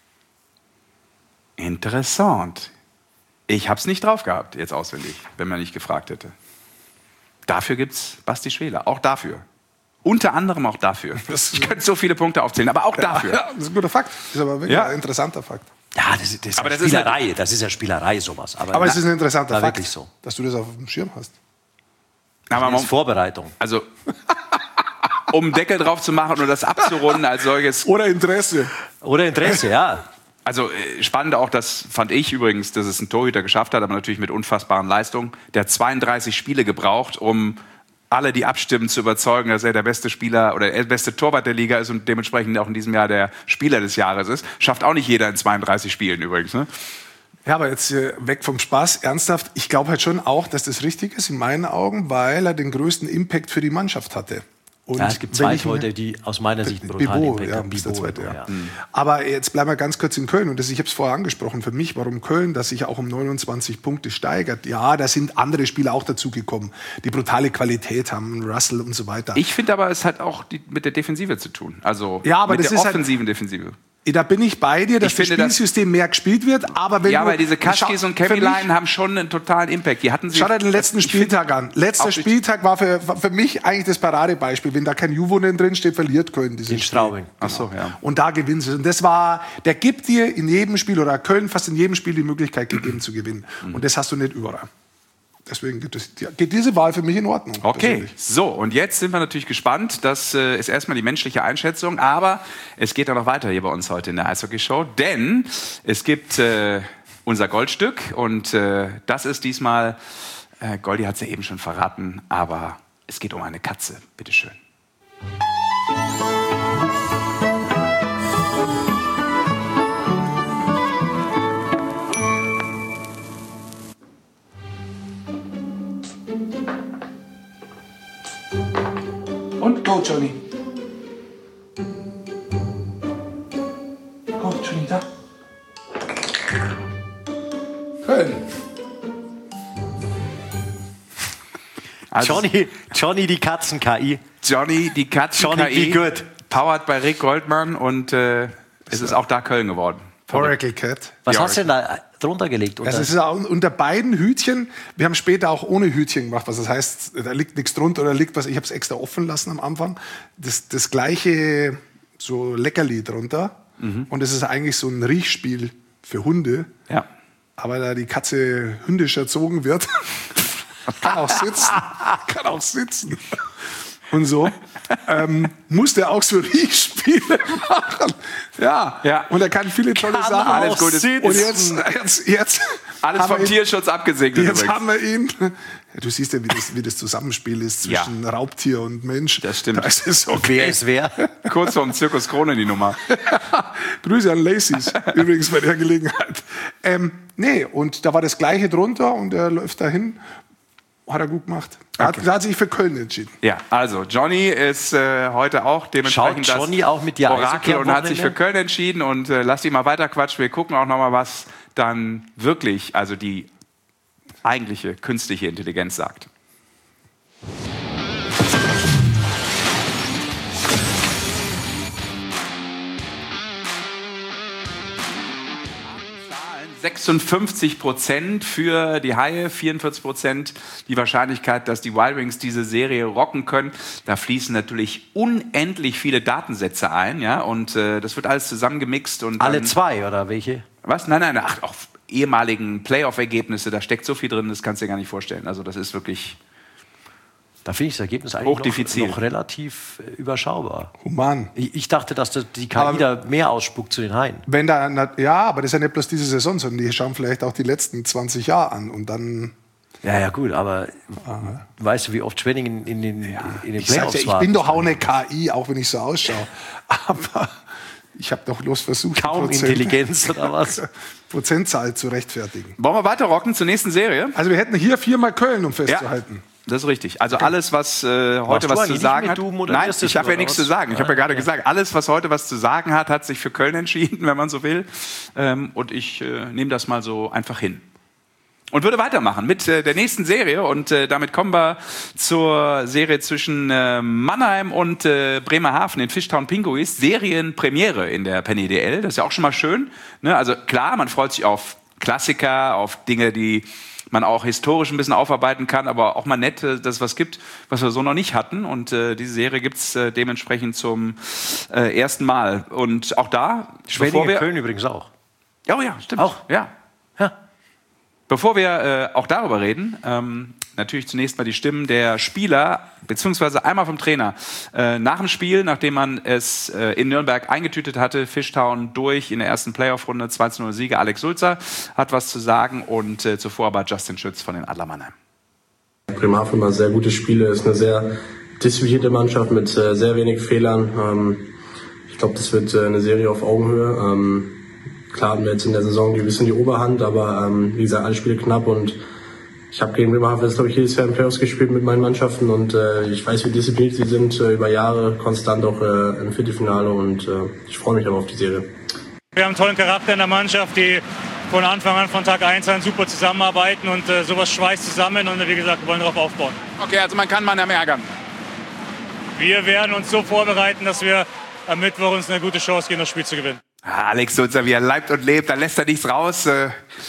Interessant. Ich habe es nicht drauf gehabt, jetzt auswendig, wenn man nicht gefragt hätte. Dafür gibt's Basti Schwele, auch dafür. Unter anderem auch dafür. Ich könnte so viele Punkte aufzählen, aber auch dafür. Ja, das ist ein guter Fakt. Das ist aber wirklich Ja. ein interessanter Fakt. Ja, das, ist- das ist Aber ja das ist Spielerei, das ist ja Spielerei sowas. Aber, Aber es ist ein interessanter war Fakt, wirklich so. dass du das auf dem Schirm hast. Aber Das ist man, Vorbereitung. also, um einen Deckel drauf zu machen und das abzurunden als solches. Oder Interesse. Oder Interesse, ja. Also äh, spannend auch, das fand ich übrigens, dass es ein Torhüter geschafft hat, aber natürlich mit unfassbaren Leistungen. Der hat zweiunddreißig Spiele gebraucht, um alle, die abstimmen, zu überzeugen, dass er der beste Spieler oder der beste Torwart der Liga ist und dementsprechend auch in diesem Jahr der Spieler des Jahres ist. Schafft auch nicht jeder in zweiunddreißig Spielen übrigens. Ne? Ja, aber jetzt äh, weg vom Spaß, ernsthaft. Ich glaube halt schon auch, dass das richtig ist in meinen Augen, weil er den größten Impact für die Mannschaft hatte. Und Ja, es gibt wenn zwei ich- Torhüter, die aus meiner Sicht einen brutalen Bibo, Impact ja, haben. ist der Bibo, zweite, ja. ja. Aber jetzt bleiben wir ganz kurz in Köln. Und das, ich habe es vorher angesprochen, für mich, warum Köln, dass sich auch um neunundzwanzig Punkte steigert. Ja, da sind andere Spieler auch dazugekommen, die brutale Qualität haben, Russell und so weiter. Ich finde aber, es hat auch die, mit der Defensive zu tun. Also Ja, aber mit das der ist halt- offensiven Defensive. Da bin ich bei dir, dass Ich das finde, das- Spielsystem mehr gespielt wird. Aber wenn Ja, du, aber diese Kaschkis Schau- und für Kemilein mich- haben schon einen totalen Impact. Die hatten sie. Schau dir den letzten Ich find- Spieltag an. Letzter auch durch- Spieltag war für, war für mich eigentlich das Paradebeispiel. Wenn da kein Juvonen drin steht, verliert Köln dieses Den Spiel. Straubing. Ach so, ja. Und da gewinnen sie. Und das war, der gibt dir in jedem Spiel oder Köln fast in jedem Spiel die Möglichkeit gegeben zu gewinnen. Mhm. Und das hast du nicht überall. Deswegen geht, das, geht diese Wahl für mich in Ordnung. Okay, persönlich. so und jetzt sind wir natürlich gespannt. Das äh, ist erstmal die menschliche Einschätzung, aber es geht auch noch weiter hier bei uns heute in der Eishockey-Show, denn es gibt äh, unser Goldstück und äh, das ist diesmal, äh, Goldi hat es ja eben schon verraten, aber es geht um eine Katze. Bitteschön. Und go, Johnny. Go, Johnny, da. Köln. Also, Johnny, Johnny, die Katzen-K I. Johnny, die Katzen Johnny, K I, be good. powered bei Rick Goldman und äh, es ist auch da Köln geworden. Oracle Cat. Was Ja, hast du denn da drunter gelegt? Also Unter- es ist auch unter beiden Hütchen. Wir haben später auch ohne Hütchen gemacht, was das heißt, da liegt nichts drunter oder liegt was. Ich habe es extra offen lassen am Anfang. Das, das gleiche so Leckerli drunter. Und es ist eigentlich so ein Riechspiel für Hunde. Ja. Aber da die Katze hündisch erzogen wird, kann auch sitzen, kann auch sitzen. Und so ähm, muss der auch so Riechspiele machen. Ja. Ja. Und er kann viele tolle Kann Sachen. alles Gute. Und jetzt, jetzt, jetzt Alles haben wir vom ihn- Tierschutz abgesegnet Jetzt übrigens. haben wir ihn. Ja, du siehst ja, wie das, wie das Zusammenspiel ist zwischen Ja. Raubtier und Mensch. Das stimmt. Das ist okay. Wer ist wer? Kurz vom Zirkus Krone die Nummer. Grüße an Lacys, übrigens bei der Gelegenheit. Ähm, nee, und da war das Gleiche drunter und er läuft dahin. Hat er gut gemacht. Er hat, Okay. er hat sich für Köln entschieden. Ja, also Johnny ist äh, heute auch dementsprechend Schaut Johnny auch mit dir Eishockey Orakel am und hat sich für Wochenende? Köln entschieden und äh, lasst ihn mal weiter quatschen. Wir gucken auch noch mal, was dann wirklich, also die eigentliche künstliche Intelligenz sagt. sechsundfünfzig Prozent für die Haie, vierundvierzig Prozent die Wahrscheinlichkeit, dass die Wild Wings diese Serie rocken können. Da fließen natürlich unendlich viele Datensätze ein, ja, und äh, das wird alles zusammengemixt. Und Alle dann, zwei, oder welche? Was? Nein, nein, ach, auch ehemaligen Playoff-Ergebnisse, da steckt so viel drin, das kannst du dir gar nicht vorstellen. Also das ist wirklich... Da finde ich das Ergebnis eigentlich Hochdifizil. noch, noch relativ äh, überschaubar. Human. Ich, ich dachte, dass das die K I Aber- da mehr ausspuckt zu den Haien. Wenn da, na, ja, aber das ist ja nicht bloß diese Saison, sondern die schauen vielleicht auch die letzten zwanzig Jahre an und dann. Ja, ja, gut, aber weißt du, wie oft Schwenning in, in den, in den Ich, sag's Playoffs ja, ich war? bin doch auch eine K I, auch wenn ich so ausschaue. Aber ich habe doch bloß versucht, Kaum die Prozent- Intelligenz oder was? Prozentzahl zu rechtfertigen. Wollen wir weiter rocken zur nächsten Serie? Also wir hätten hier viermal Köln, um festzuhalten. Das ist richtig. Also alles, was äh, heute du was eigentlich zu nicht sagen mit hat. du Nein, moderierst ich es habe ja oder nichts was? zu sagen. Ich habe ja gerade gesagt, alles, was heute was zu sagen hat, hat sich für Köln entschieden, wenn man so will. Ähm, und ich äh, nehme das mal so einfach hin. Und würde weitermachen mit äh, der nächsten Serie. Und äh, damit kommen wir zur Serie zwischen äh, Mannheim und äh, Bremerhaven, den Fishtown Pinguis. Serienpremiere in der Penny D L. Das ist ja auch schon mal schön. Ne? Also klar, man freut sich auf Klassiker, auf Dinge, die man auch historisch ein bisschen aufarbeiten kann, aber auch mal nett, dass es was gibt, was wir so noch nicht hatten. Und äh, diese Serie gibt es äh, dementsprechend zum äh, ersten Mal. Und auch da, bevor Schwenning wir... Köln übrigens auch. Oh ja, stimmt. Auch? Ja. Ja. Bevor wir äh, auch darüber reden, ähm, natürlich zunächst mal die Stimmen der Spieler, beziehungsweise einmal vom Trainer. Äh, nach dem Spiel, nachdem man es äh, in Nürnberg eingetütet hatte, Fishtown durch in der ersten Playoff-Runde, zwei zu null Siege. Alex Sulzer hat was zu sagen und äh, zuvor aber Justin Schütz von den Adler Mannheim. Bremerhaven immer sehr gute Spiele, ist eine sehr disziplinierte Mannschaft mit äh, sehr wenig Fehlern. Ähm, ich glaube, das wird äh, eine Serie auf Augenhöhe. Ähm, klar haben wir jetzt in der Saison ein bisschen die Oberhand, aber ähm, wie gesagt, alle Spiele knapp und ich habe gegen Bremerhaven jetzt, glaube ich, jedes Jahr in Playoffs gespielt mit meinen Mannschaften und äh, ich weiß, wie diszipliniert sie sind, äh, über Jahre konstant auch äh, im Viertelfinale und äh, ich freue mich aber auf die Serie. Wir haben einen tollen Charakter in der Mannschaft, die von Anfang an, von Tag eins an super zusammenarbeiten und äh, sowas schweißt zusammen und wie gesagt, wir wollen darauf aufbauen. Okay, also man kann Mannheim ärgern. Wir werden uns so vorbereiten, dass wir am Mittwoch uns eine gute Chance geben, das Spiel zu gewinnen. Ah, Alex Sulzer, wie er leibt und lebt, da lässt er nichts raus. Äh,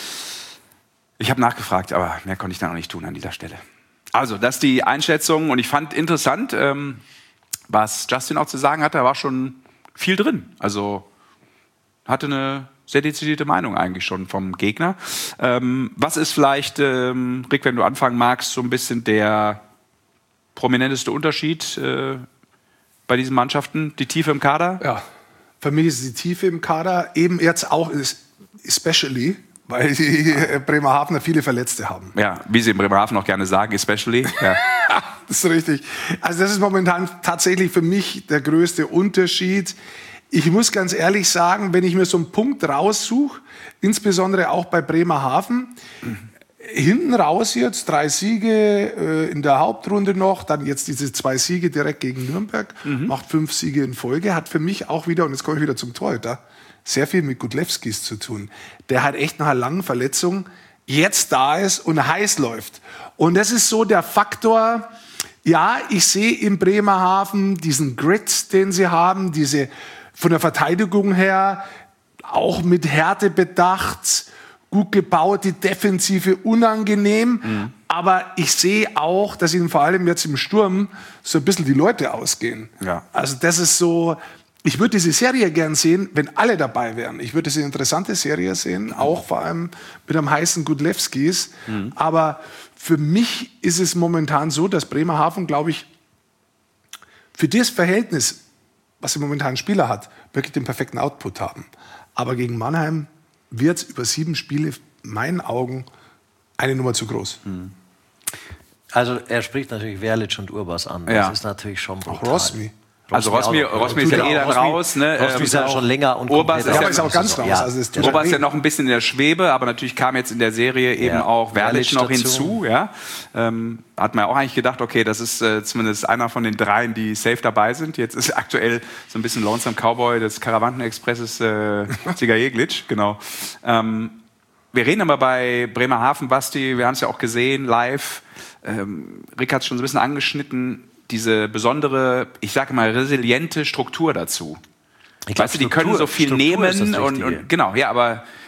Ich habe nachgefragt, aber mehr konnte ich da noch nicht tun an dieser Stelle. Also, das ist die Einschätzung und ich fand interessant, ähm, was Justin auch zu sagen hatte, da war schon viel drin. Also hatte eine sehr dezidierte Meinung eigentlich schon vom Gegner. Ähm, was ist vielleicht, ähm, Rick, wenn du anfangen magst, so ein bisschen der prominenteste Unterschied äh, bei diesen Mannschaften? Die Tiefe im Kader? Ja, für mich ist die Tiefe im Kader eben jetzt auch especially, weil die Bremerhavener viele Verletzte haben. Ja, wie sie in Bremerhaven auch gerne sagen, especially. Ja. Das ist richtig. Also das ist momentan tatsächlich für mich der größte Unterschied. Ich muss ganz ehrlich sagen, wenn ich mir so einen Punkt raussuche, insbesondere auch bei Bremerhaven, mhm. hinten raus jetzt drei Siege äh, in der Hauptrunde noch, dann jetzt diese zwei Siege direkt gegen Nürnberg, mhm. macht fünf Siege in Folge, hat für mich auch wieder, und jetzt komme ich wieder zum Torhüter, sehr viel mit Gudlewskis zu tun. Der hat echt nach einer langen Verletzung jetzt da ist und heiß läuft. Und das ist so der Faktor, ja, ich sehe in Bremerhaven diesen Grit, den sie haben, diese von der Verteidigung her auch mit Härte bedacht, gut gebaut, die Defensive unangenehm. Mhm. Aber ich sehe auch, dass ihnen vor allem jetzt im Sturm so ein bisschen die Leute ausgehen. Ja. Also das ist so, ich würde diese Serie gern sehen, wenn alle dabei wären. Ich würde diese interessante Serie sehen, auch vor allem mit einem heißen Gudlewskis. Mhm. Aber für mich ist es momentan so, dass Bremerhaven, glaube ich, für das Verhältnis, was sie momentan einen Spieler hat, wirklich den perfekten Output haben. Aber gegen Mannheim wird es über sieben Spiele, in meinen Augen, eine Nummer zu groß. Mhm. Also er spricht natürlich Werlic und Urbas an. Ja. Das ist natürlich schon brutal. Auch Rosmi. Also Rosmi, Rosmi ist ja eh dann raus. Ne? Rosmi ist ja schon länger und Urbas ist Ja, ja, aber ist auch ganz raus. Ja. Also das tut Urbas ist weh. ja noch ein bisschen in der Schwebe, aber natürlich kam jetzt in der Serie eben Ja. auch Werlic noch Werlic hinzu. dazu. Ja? Ähm, hat man auch eigentlich gedacht, okay, das ist äh, zumindest einer von den dreien, die safe dabei sind. Jetzt ist aktuell so ein bisschen Lonesome Cowboy des Karawankenexpresses äh, Ziga Jeglic, genau. Ähm, wir reden aber bei Bremerhaven, Basti, wir haben es ja auch gesehen, live. Ähm, Rick hat es schon so ein bisschen angeschnitten, diese besondere, ich sage mal, resiliente Struktur dazu. Ich glaub, Weißt du, die können so viel Struktur ist das nehmen und, Richtige. und genau, ja, aber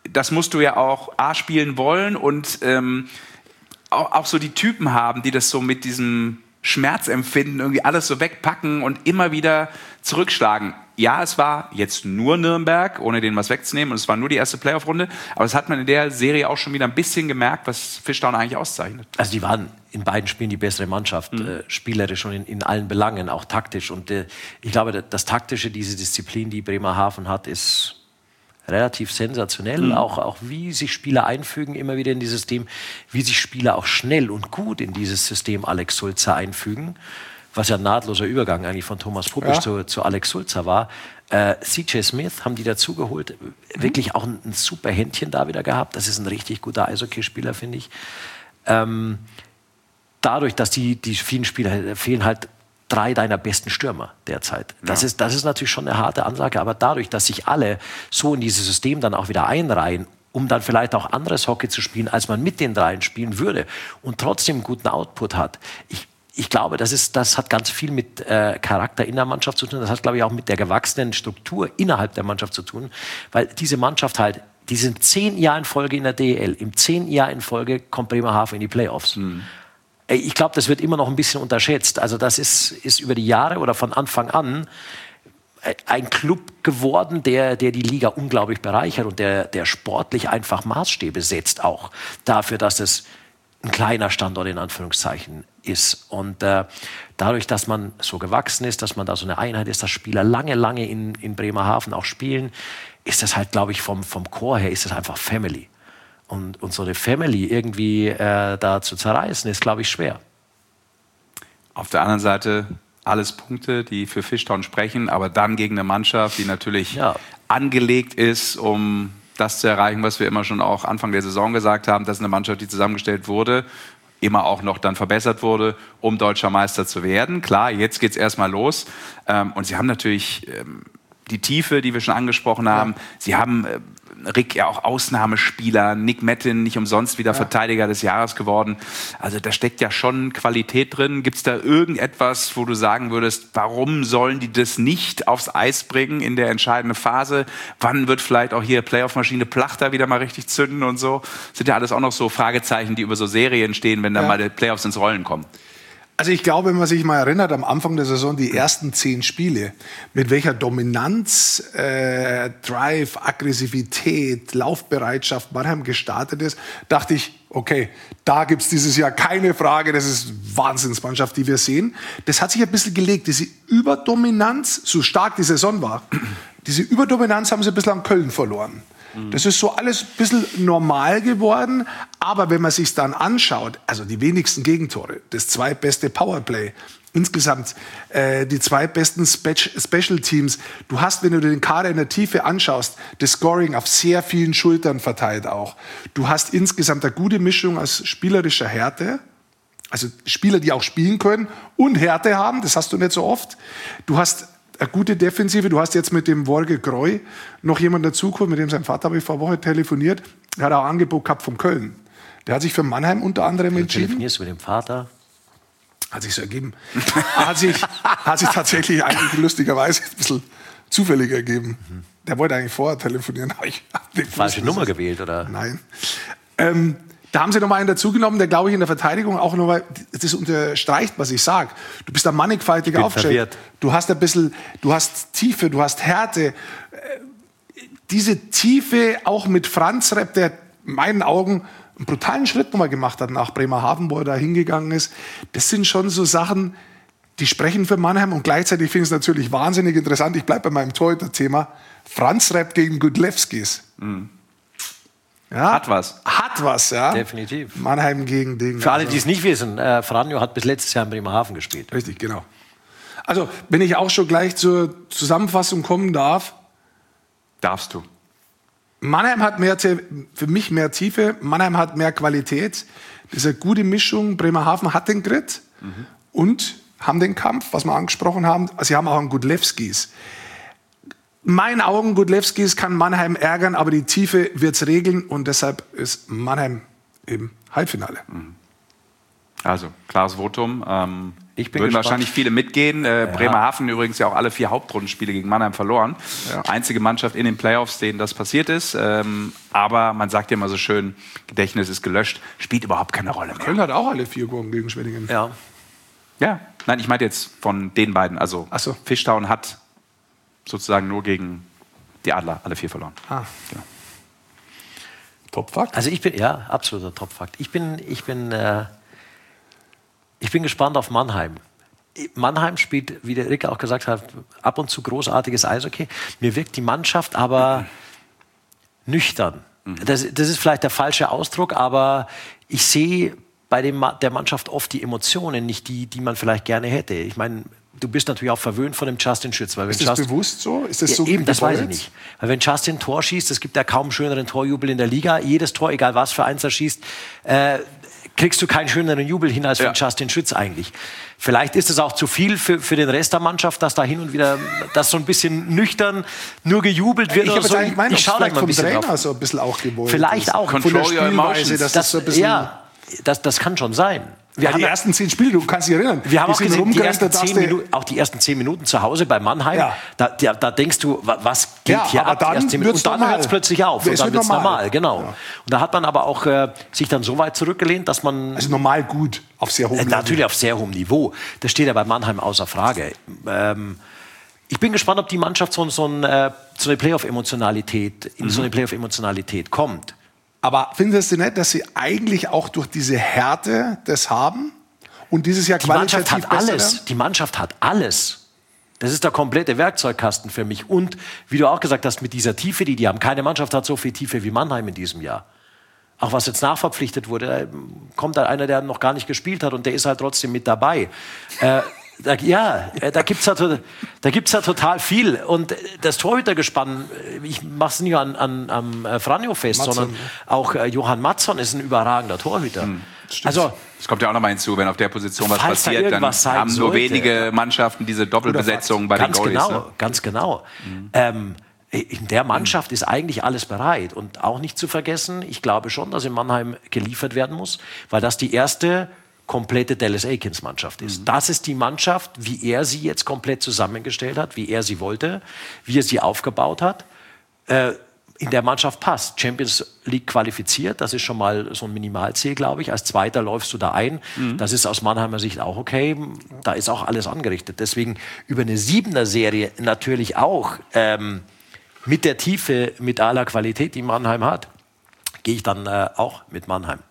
das musst du ja auch A, spielen wollen und ähm, auch, auch so die Typen haben, die das so mit diesem Schmerzempfinden irgendwie alles so wegpacken und immer wieder zurückschlagen. Ja, es war jetzt nur Nürnberg, ohne denen was wegzunehmen, und es war nur die erste Playoff-Runde, aber das hat man in der Serie auch schon wieder ein bisschen gemerkt, was Fishtown eigentlich auszeichnet. Also die waren in beiden Spielen die bessere Mannschaft, mhm. äh, spielerisch und in, in allen Belangen, auch taktisch. Und äh, ich glaube, das, das Taktische, diese Disziplin, die Bremerhaven hat, ist relativ sensationell. Mhm. Auch, auch wie sich Spieler einfügen, immer wieder in dieses System, wie sich Spieler auch schnell und gut in dieses System Alex Sulzer einfügen. Was ja ein nahtloser Übergang eigentlich von Thomas Puppisch ja. zu, zu Alex Sulzer war. Äh, C J Smith haben die dazugeholt. Mhm. Wirklich auch ein, ein super Händchen da wieder gehabt. Das ist ein richtig guter Eishockeyspieler, finde ich. Ähm, dadurch, dass die, die vielen Spieler fehlen halt drei deiner besten Stürmer derzeit. Das, ja. ist, das ist natürlich schon eine harte Ansage, aber dadurch, dass sich alle so in dieses System dann auch wieder einreihen, um dann vielleicht auch anderes Hockey zu spielen, als man mit den dreien spielen würde und trotzdem einen guten Output hat. Ich, ich glaube, das, ist, das hat ganz viel mit äh, Charakter in der Mannschaft zu tun. Das hat, glaube ich, auch mit der gewachsenen Struktur innerhalb der Mannschaft zu tun, weil diese Mannschaft halt, die sind zehn Jahre in Folge in der D E L. Im zehn Jahr in Folge kommt Bremerhaven in die Playoffs. Mhm. Ich glaube, das wird immer noch ein bisschen unterschätzt. Also das ist, ist über die Jahre oder von Anfang an ein Club geworden, der, der die Liga unglaublich bereichert und der, der sportlich einfach Maßstäbe setzt auch dafür, dass es ein kleiner Standort in Anführungszeichen ist. Und äh, dadurch, dass man so gewachsen ist, dass man da so eine Einheit ist, dass Spieler lange, lange in, in Bremerhaven auch spielen, ist das halt, glaube ich, vom, vom Core her ist das einfach Family. Und, und so eine Family irgendwie äh, da zu zerreißen, ist, glaube ich, schwer. Auf der anderen Seite alles Punkte, die für Fishtown sprechen, aber dann gegen eine Mannschaft, die natürlich ja. angelegt ist, um das zu erreichen, was wir immer schon auch Anfang der Saison gesagt haben, dass eine Mannschaft, die zusammengestellt wurde, immer auch noch dann verbessert wurde, um deutscher Meister zu werden. Klar, jetzt geht es erstmal los. Ähm, und sie haben natürlich ähm, die Tiefe, die wir schon angesprochen haben. Ja. Sie haben äh, Rick ja auch Ausnahmespieler, Nick Mettin nicht umsonst wieder ja. Verteidiger des Jahres geworden. Also da steckt ja schon Qualität drin. Gibt es da irgendetwas, wo du sagen würdest, warum sollen die das nicht aufs Eis bringen in der entscheidenden Phase? Wann wird vielleicht auch hier Playoff-Maschine Plachter wieder mal richtig zünden und so? Das sind ja alles auch noch so Fragezeichen, die über so Serien stehen, wenn dann ja. mal die Playoffs ins Rollen kommen. Also ich glaube, wenn man sich mal erinnert, am Anfang der Saison die ersten zehn Spiele, mit welcher Dominanz, äh, Drive, Aggressivität, Laufbereitschaft Mannheim gestartet ist, dachte ich, okay, da gibt's dieses Jahr keine Frage, das ist Wahnsinnsmannschaft, die wir sehen. Das hat sich ein bisschen gelegt, diese Überdominanz, so stark die Saison war, diese Überdominanz haben sie ein bisschen an Köln verloren. Das ist so alles ein bisschen normal geworden. Aber wenn man sich dann anschaut, also die wenigsten Gegentore, das zweitbeste Powerplay, insgesamt äh, die zweitbesten Spe- Special Teams. Du hast, wenn du den Kader in der Tiefe anschaust, das Scoring auf sehr vielen Schultern verteilt auch. Du hast insgesamt eine gute Mischung aus spielerischer Härte. Also Spieler, die auch spielen können und Härte haben. Das hast du nicht so oft. Du hast eine gute Defensive. Du hast jetzt mit dem Worge Greu noch jemanden dazugeholt, mit dem sein Vater habe ich vor Woche telefoniert. Der hat auch ein Angebot gehabt von Köln. Der hat sich für Mannheim unter anderem du entschieden. Telefonierst du mit dem Vater? Hat sich so ergeben. hat, sich, hat sich tatsächlich eigentlich lustigerweise ein bisschen zufällig ergeben. Mhm. Der wollte eigentlich vorher telefonieren. Ich Falsche Nummer gewählt, oder? Nein. Ähm, Da haben sie noch mal einen dazugenommen, der, glaube ich, in der Verteidigung auch noch mal, das unterstreicht, was ich sage. Du bist ein mannigfaltiger Aufstellung. Du hast ein bisschen, du hast Tiefe, du hast Härte. Diese Tiefe auch mit Franz Repp, der in meinen Augen einen brutalen Schritt nochmal gemacht hat nach Bremerhaven, wo er da hingegangen ist. Das sind schon so Sachen, die sprechen für Mannheim. Und gleichzeitig finde ich es natürlich wahnsinnig interessant. Ich bleibe bei meinem Torhüter-Thema. Franz Repp gegen Gudlewskis. Mhm. Ja, hat was. Hat was, ja. Definitiv. Mannheim gegen den. Für alle, die es nicht wissen, äh, Franjo hat bis letztes Jahr in Bremerhaven gespielt. Richtig, genau. Also, wenn ich auch schon gleich zur Zusammenfassung kommen darf. Darfst du. Mannheim hat mehr, für mich mehr Tiefe, Mannheim hat mehr Qualität. Das ist eine gute Mischung. Bremerhaven hat den Grit mhm. und haben den Kampf, was wir angesprochen haben. Sie haben auch einen Gudlewskis. In meinen Augen, Gudlewskis kann Mannheim ärgern, aber die Tiefe wird's regeln und deshalb ist Mannheim im Halbfinale. Mhm. Also, klares Votum. Ähm, ich bin würden gespannt. wahrscheinlich viele mitgehen. Äh, Ja. Bremerhaven übrigens ja auch alle vier Hauptrundenspiele gegen Mannheim verloren. Ja. Einzige Mannschaft in den Playoffs, denen das passiert ist. Ähm, aber man sagt ja immer so schön, Gedächtnis ist gelöscht, spielt überhaupt keine Rolle mehr. Köln hat auch alle vier gewonnen gegen Schwenningen. Ja. Ja, nein, ich meinte jetzt von den beiden. Also Ach so. Fishtown hat sozusagen nur gegen die Adler alle vier verloren. Ah. Genau. Top-Fakt. Also ich bin, ja, absoluter Top-Fakt. Ich bin, ich bin, äh, ich bin gespannt auf Mannheim. Mannheim spielt, wie der Rick auch gesagt hat, ab und zu großartiges Eishockey. Mir wirkt die Mannschaft aber nüchtern. Das, das ist vielleicht der falsche Ausdruck, aber ich sehe bei dem, Ma- der Mannschaft oft die Emotionen, nicht die, die man vielleicht gerne hätte. Ich meine, du bist natürlich auch verwöhnt von dem Justin Schütz. Weil wenn Ist das Justin, bewusst so? Ist das ja, so eben, das weiß ich gewollt? nicht. Weil wenn Justin ein Tor schießt, es gibt ja kaum schöneren Torjubel in der Liga. Jedes Tor, egal was für eins er schießt, äh, kriegst du keinen schöneren Jubel hin als Ja. von Justin Schütz eigentlich. Vielleicht ist es auch zu viel für, für den Rest der Mannschaft, dass da hin und wieder, dass so ein bisschen nüchtern nur gejubelt wird. Ich oder habe jetzt so. eigentlich gemeint, ich schaue da vielleicht mal ein vom bisschen Trainer drauf. so ein bisschen auch gewollt. Vielleicht ist. auch. Von der Control your Spielweise, emotions. dass das, Das, so ein bisschen... ja, das, das kann schon sein. Wir Ja, haben die ja- ersten zehn Spiele, du kannst dich erinnern. Wir haben die auch sind gesehen, die rumgerannt, ersten da zehn dachte- Minuten, auch die ersten zehn Minuten zu Hause bei Mannheim, Ja. da, da, da, da denkst du, wa- was geht Ja, hier aber ab? Die dann ersten zehn Minuten. wird's Und dann normal. hört es plötzlich auf Es und dann wird wird es normal. normal. Genau. Ja. Und da hat man aber auch äh, sich dann so weit zurückgelehnt, dass man Also normal gut, auf sehr hohem äh, Niveau. natürlich auf sehr hohem Niveau. Das steht ja bei Mannheim außer Frage. Ähm, ich bin gespannt, ob die Mannschaft so, so, ein, äh, so eine Playoff-Emotionalität, in Mhm. so eine Playoff-Emotionalität kommt. Aber findest du nicht, dass sie eigentlich auch durch diese Härte das haben und dieses Jahr Die Mannschaft qualitativ hat besser alles. werden? Die Mannschaft hat alles. Das ist der komplette Werkzeugkasten für mich. Und wie du auch gesagt hast, mit dieser Tiefe, die die haben. Keine Mannschaft hat so viel Tiefe wie Mannheim in diesem Jahr. Auch was jetzt nachverpflichtet wurde, da kommt da einer, der noch gar nicht gespielt hat und der ist halt trotzdem mit dabei. Äh, da, ja, äh, da gibt es ja, to- da gibt's ja total viel. Und das Torhütergespann, äh, ich mache es nicht an, an, am äh, Franjo fest, Mattsson, sondern ne? auch äh, Johann Mattsson ist ein überragender Torhüter. Also Das kommt ja auch nochmal hinzu, wenn auf der Position was Falls da passiert, dann irgendwas sein haben nur sollte. wenige Mannschaften diese Doppelbesetzung bei den ganz Goalies. genau, Ne? ganz genau. Ähm, in der Mannschaft ist eigentlich alles bereit. Und auch nicht zu vergessen, ich glaube schon, dass in Mannheim geliefert werden muss, weil das die erste komplette Dallas Eakins-Mannschaft ist. Das ist die Mannschaft, wie er sie jetzt komplett zusammengestellt hat, wie er sie wollte, wie er sie aufgebaut hat. Äh, in der Mannschaft passt. Champions League qualifiziert, das ist schon mal so ein Minimalziel, glaube ich. Als Zweiter läufst du da ein. Das ist aus Mannheimer Sicht auch okay. Da ist auch alles angerichtet. Deswegen über eine Siebener-Serie natürlich auch ähm, mit der Tiefe, mit aller Qualität, die Mannheim hat, gehe ich dann äh, auch mit Mannheim.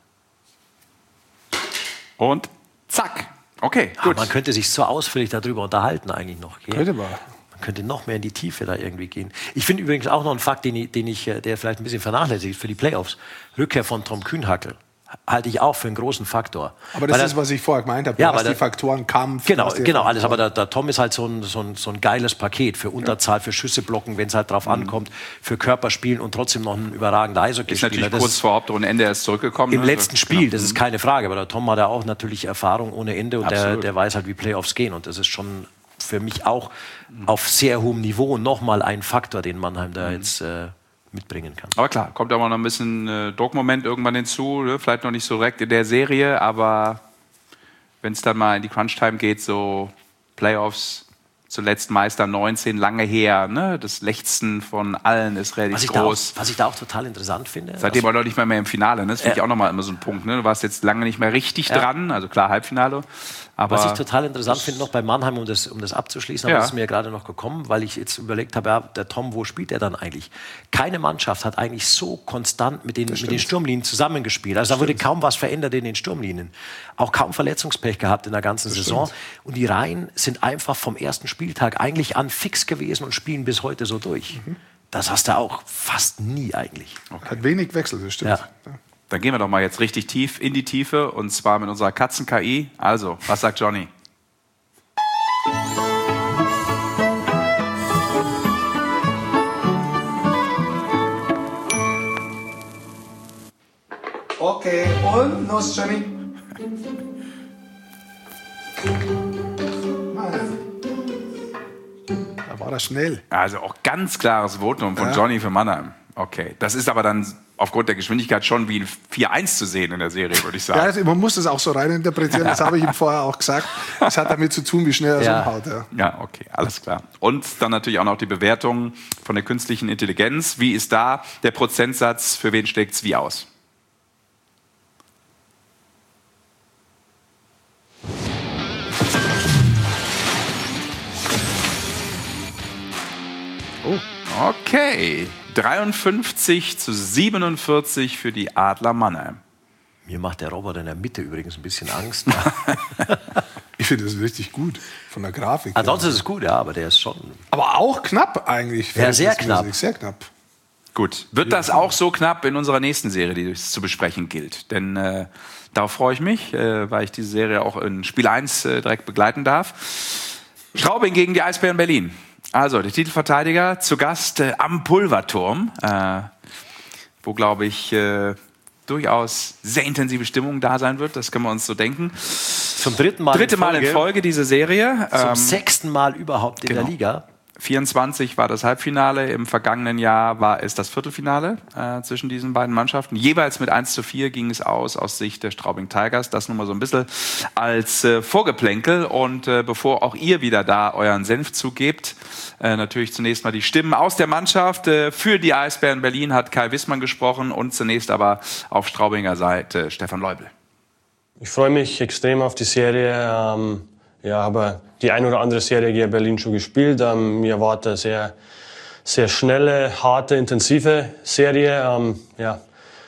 Und zack. Okay, Ah, gut. man könnte sich so ausführlich darüber unterhalten eigentlich noch. Gell? Könnte man. Man könnte noch mehr in die Tiefe da irgendwie gehen. Ich finde übrigens auch noch einen Fakt, den ich, den ich, äh, der vielleicht ein bisschen vernachlässigt ist für die Playoffs. Rückkehr von Tom Kühnhackel halte ich auch für einen großen Faktor. Aber das Weil ist, er- was ich vorher gemeint habe. Ja, Du hast weil die der- Faktoren Kampf. Genau, du hast die genau alles. Faktoren- Aber der, der Tom ist halt so ein, so ein, so ein geiles Paket für Unterzahl, für Schüsse blocken, wenn es halt drauf ankommt, für Körperspielen und trotzdem noch ein überragender Ist Eishockeyspieler. natürlich Das kurz ist vor Hauptrundenende erst zurückgekommen. im ne? letzten Also, Spiel, genau. das ist keine Frage. Aber der Tom hat ja auch natürlich Erfahrung ohne Ende und der, Absolut. der weiß halt, wie Playoffs gehen. Und das ist schon für mich auch auf sehr hohem Niveau nochmal ein Faktor, den Mannheim da jetzt äh, mitbringen kann. Aber klar, kommt aber noch ein bisschen äh, Druckmoment irgendwann hinzu. Ne? Vielleicht noch nicht so direkt in der Serie, aber wenn es dann mal in die Crunch-Time geht, so Playoffs, zuletzt Meister neunzehn, lange her. Ne? Das Lechzen von allen ist Was relativ ich, da auch, groß. was ich da auch total interessant finde. Seitdem was- war noch nicht mal mehr im Finale. Ne? Das finde ich Äh. auch nochmal immer so ein Punkt. Ne? Du warst jetzt lange nicht mehr richtig Ja. dran. Also klar, Halbfinale. Aber Was ich total interessant finde, noch bei Mannheim, um das, um das abzuschließen, Ja. aber das ist mir gerade noch gekommen, weil ich jetzt überlegt habe, ja, der Tom, wo spielt er dann eigentlich? Keine Mannschaft hat eigentlich so konstant mit den, mit den Sturmlinien zusammengespielt. Also da wurde kaum was verändert in den Sturmlinien. Auch kaum Verletzungspech gehabt in der ganzen Saison. Und die Reihen sind einfach vom ersten Spieltag eigentlich an fix gewesen und spielen bis heute so durch. Das hast du auch fast nie eigentlich. Hat wenig Wechsel, das stimmt. Ja. dann gehen wir doch mal jetzt richtig tief in die Tiefe und zwar mit unserer Katzen-K I. Also, was sagt Johnny? Okay, und los, Johnny. Da war er schnell. Also auch ganz klares Votum von Ja. Johnny für Mannheim. Okay, das ist aber dann aufgrund der Geschwindigkeit schon wie ein vier eins zu sehen in der Serie, würde ich sagen. Ja, also man muss das auch so reininterpretieren, das habe ich ihm vorher auch gesagt. Das hat damit zu tun, wie schnell er Ja. so umhaut. Ja. Ja, okay, alles klar. Und dann natürlich auch noch die Bewertung von der künstlichen Intelligenz. Wie ist da der Prozentsatz? Für wen schlägt es wie aus? Oh. Okay, dreiundfünfzig zu siebenundvierzig für die Adler Mannheim. Mir macht der Roboter in der Mitte übrigens ein bisschen Angst. Ich finde das richtig gut von der Grafik. Ansonsten ja. ist es gut, ja, aber der ist schon... Aber auch knapp eigentlich. Ja, sehr knapp. Sehr knapp. Gut, wird das auch so knapp in unserer nächsten Serie, die es zu besprechen gilt? Denn äh, darauf freue ich mich, äh, weil ich diese Serie auch in Spiel eins äh, direkt begleiten darf. Straubing gegen die Eisbären Berlin. Also, der Titelverteidiger zu Gast äh, am Pulverturm, äh, wo, glaube ich, äh, durchaus sehr intensive Stimmung da sein wird. Das können wir uns so denken. Zum dritten Mal, Dritte in, Folge, Mal in Folge diese Serie. Zum Ähm, sechsten Mal überhaupt in genau. der Liga. vierundzwanzig war das Halbfinale, im vergangenen Jahr war es das Viertelfinale äh, zwischen diesen beiden Mannschaften. Jeweils mit eins zu vier ging es aus, aus Sicht der Straubing Tigers. Das nun mal so ein bisschen als äh, Vorgeplänkel. Und äh, bevor auch ihr wieder da euren Senf zugebt, äh, natürlich zunächst mal die Stimmen aus der Mannschaft. Äh, für die Eisbären Berlin hat Kai Wissmann gesprochen und zunächst aber auf Straubinger Seite Stefan Leubel. Ich freue mich extrem auf die Serie. Ähm, ja, aber die ein oder andere Serie gegen Berlin schon gespielt. Ähm, mir erwartet eine sehr, sehr schnelle, harte, intensive Serie. Ähm, ja,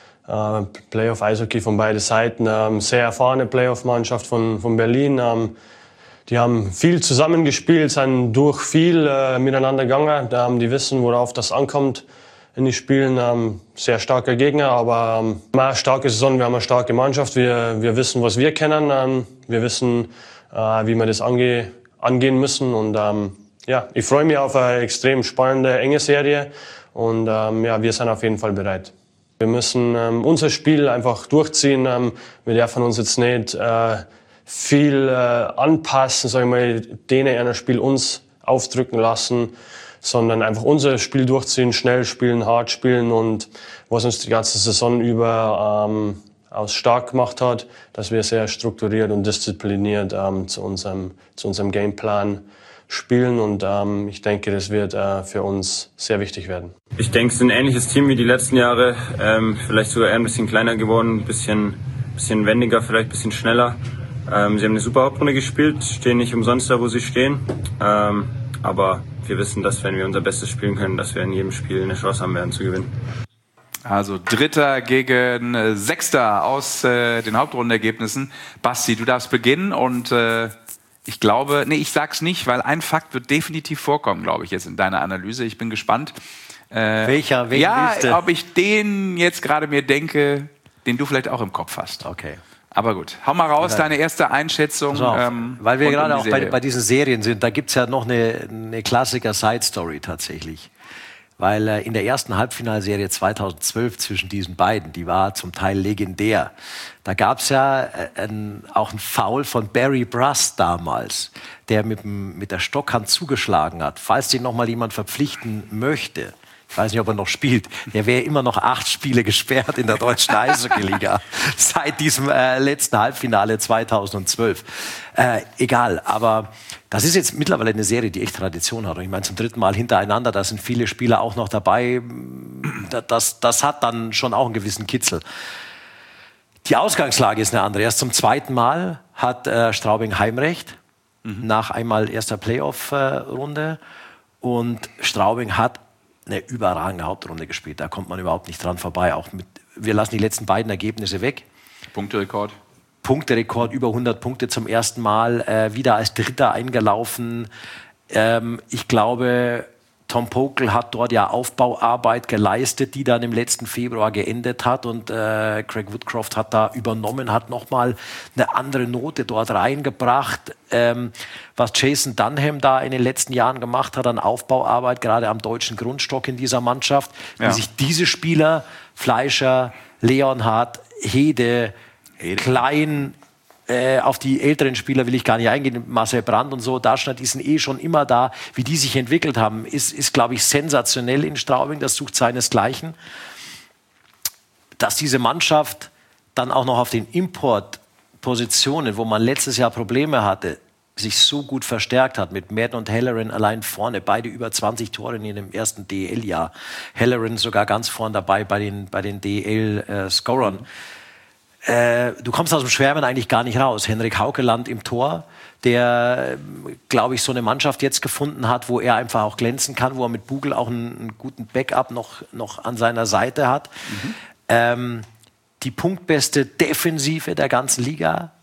äh, Playoff-Eishockey von beiden Seiten. Ähm, sehr erfahrene Playoff-Mannschaft von, von Berlin. Ähm, die haben viel zusammengespielt, sind durch viel äh, miteinander gegangen. Ähm, die wissen, worauf das ankommt in die Spielen. Ähm, sehr starker Gegner, aber ähm, eine starke Saison. Wir haben eine starke Mannschaft. Wir, wir wissen, was wir kennen. Ähm, wir wissen, äh, wie wir das ange, angehen müssen. Und ähm, ja, ich freue mich auf eine extrem spannende, enge Serie. Und ähm, ja, wir sind auf jeden Fall bereit. Wir müssen ähm, unser Spiel einfach durchziehen. Ähm, wir dürfen uns jetzt nicht äh, viel äh, anpassen, sag ich mal, denen ein Spiel uns aufdrücken lassen, sondern einfach unser Spiel durchziehen, schnell spielen, hart spielen und was uns die ganze Saison über ähm, aus stark gemacht hat, dass wir sehr strukturiert und diszipliniert ähm, zu unserem, zu unserem Gameplan spielen und ähm, ich denke, das wird äh, für uns sehr wichtig werden. Ich denke, es ist ein ähnliches Team wie die letzten Jahre, ähm, vielleicht sogar eher ein bisschen kleiner geworden, ein bisschen, bisschen wendiger, vielleicht ein bisschen schneller. Ähm, sie haben eine super Hauptrunde gespielt, stehen nicht umsonst da, wo sie stehen, ähm, aber wir wissen, dass wenn wir unser Bestes spielen können, dass wir in jedem Spiel eine Chance haben werden zu gewinnen. Also Dritter gegen äh, Sechster aus äh, den Hauptrundenergebnissen. Basti, du darfst beginnen und äh, ich glaube, nee, ich sag's nicht, weil ein Fakt wird definitiv vorkommen, glaube ich, jetzt in deiner Analyse. Ich bin gespannt. Äh, Welcher? Welchen ja, willst du? ob ich den jetzt gerade mir denke, den du vielleicht auch im Kopf hast. Okay. Aber gut, hau mal raus, deine erste Einschätzung. Pass auf, Ähm, weil wir rund um gerade die auch bei, Serie. bei diesen Serien sind, da gibt es ja noch eine, eine Klassiker-Side-Story tatsächlich. Weil äh, in der ersten Halbfinalserie zweitausendzwölf zwischen diesen beiden, die war zum Teil legendär, da gab es ja äh, ein, auch ein Foul von Barry Bruss damals, der mit, dem, mit der Stockhand zugeschlagen hat. Falls den noch mal jemand verpflichten möchte, ich weiß nicht, ob er noch spielt, der wäre immer noch acht Spiele gesperrt in der deutschen Eishockey-Liga seit diesem äh, letzten Halbfinale zweitausendzwölf. Äh, egal, aber das ist jetzt mittlerweile eine Serie, die echt Tradition hat. Und ich meine, zum dritten Mal hintereinander, da sind viele Spieler auch noch dabei. Das, das hat dann schon auch einen gewissen Kitzel. Die Ausgangslage ist eine andere. Erst zum zweiten Mal hat äh, Straubing Heimrecht mhm. nach einmal erster Playoff-Runde. Äh, und Straubing hat eine überragende Hauptrunde gespielt. Da kommt man überhaupt nicht dran vorbei. Auch mit, wir lassen die letzten beiden Ergebnisse weg. Punkterekord. Punkterekord, über hundert Punkte zum ersten Mal, äh, wieder als Dritter eingelaufen. Ähm, ich glaube, Tom Pokel hat dort ja Aufbauarbeit geleistet, die dann im letzten Februar geendet hat. Und äh, Craig Woodcroft hat da übernommen, hat nochmal eine andere Note dort reingebracht. Ähm, was Jason Dunham da in den letzten Jahren gemacht hat an Aufbauarbeit, gerade am deutschen Grundstock in dieser Mannschaft, ja. Wie sich diese Spieler, Fleischer, Leonhardt, Hede, Hede. Klein, äh, auf die älteren Spieler will ich gar nicht eingehen, Marcel Brandt und so, Daschner, die sind eh schon immer da. Wie die sich entwickelt haben, ist, ist glaube ich, sensationell in Straubing, das sucht seinesgleichen. dass diese Mannschaft dann auch noch auf den Importpositionen, wo man letztes Jahr Probleme hatte, sich so gut verstärkt hat mit Madden und Halloran allein vorne, beide über zwanzig Tore in dem ersten D E L-Jahr. Halloran sogar ganz vorne dabei bei den, bei den D E L-Scorern. Äh, du kommst aus dem Schwärmen eigentlich gar nicht raus. Henrik Haukeland im Tor, der, glaube ich, so eine Mannschaft jetzt gefunden hat, wo er einfach auch glänzen kann, wo er mit Bugel auch einen, einen guten Backup noch, noch an seiner Seite hat. Mhm. Ähm, die punktbeste Defensive der ganzen Liga.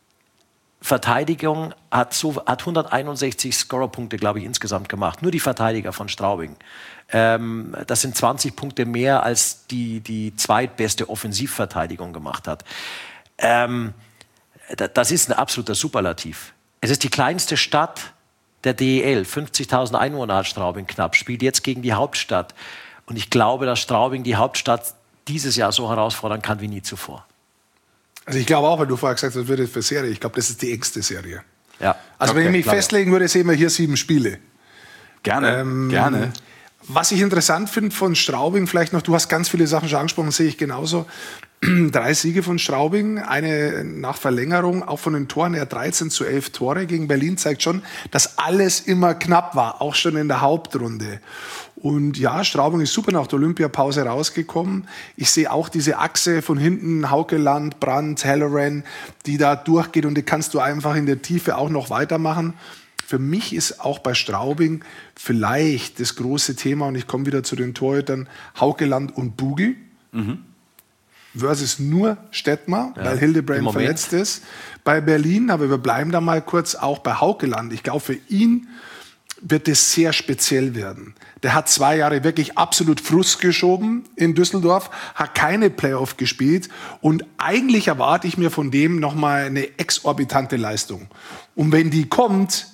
Verteidigung hat, so, hat hunderteinundsechzig Scorerpunkte, glaube ich, insgesamt gemacht. Nur die Verteidiger von Straubing. Ähm, das sind zwanzig Punkte mehr, als die, die zweitbeste Offensivverteidigung gemacht hat. Ähm, das ist ein absoluter Superlativ. Es ist die kleinste Stadt der D E L. fünfzigtausend Einwohner hat Straubing knapp. Spielt jetzt gegen die Hauptstadt. Und ich glaube, dass Straubing die Hauptstadt dieses Jahr so herausfordern kann wie nie zuvor. Also ich glaube auch, weil du vorher gesagt hast, das wird für Serie. Ich glaube, das ist die engste Serie. Ja. Also okay, wenn ich mich festlegen würde, sehen wir hier sieben Spiele. Gerne, ähm, gerne. Was ich interessant finde von Straubing, vielleicht noch, du hast ganz viele Sachen schon angesprochen, sehe ich genauso. Drei Siege von Straubing, eine nach Verlängerung, auch von den Toren her dreizehn zu elf Tore gegen Berlin, zeigt schon, dass alles immer knapp war, auch schon in der Hauptrunde. Und ja, Straubing ist super nach der Olympiapause rausgekommen. Ich sehe auch diese Achse von hinten, Haukeland, Brandt, Halloran, die da durchgeht und die kannst du einfach in der Tiefe auch noch weitermachen. Für mich ist auch bei Straubing vielleicht das große Thema, und ich komme wieder zu den Torhütern, Haukeland und Bugel. Mhm. Versus nur Stettmar, ja, weil Hildebrand verletzt ist. Bei Berlin, aber wir bleiben da mal kurz auch bei Haukeland. Ich glaube, für ihn wird es sehr speziell werden. Der hat zwei Jahre wirklich absolut Frust geschoben in Düsseldorf, hat keine Playoff gespielt und eigentlich erwarte ich mir von dem nochmal eine exorbitante Leistung. Und wenn die kommt,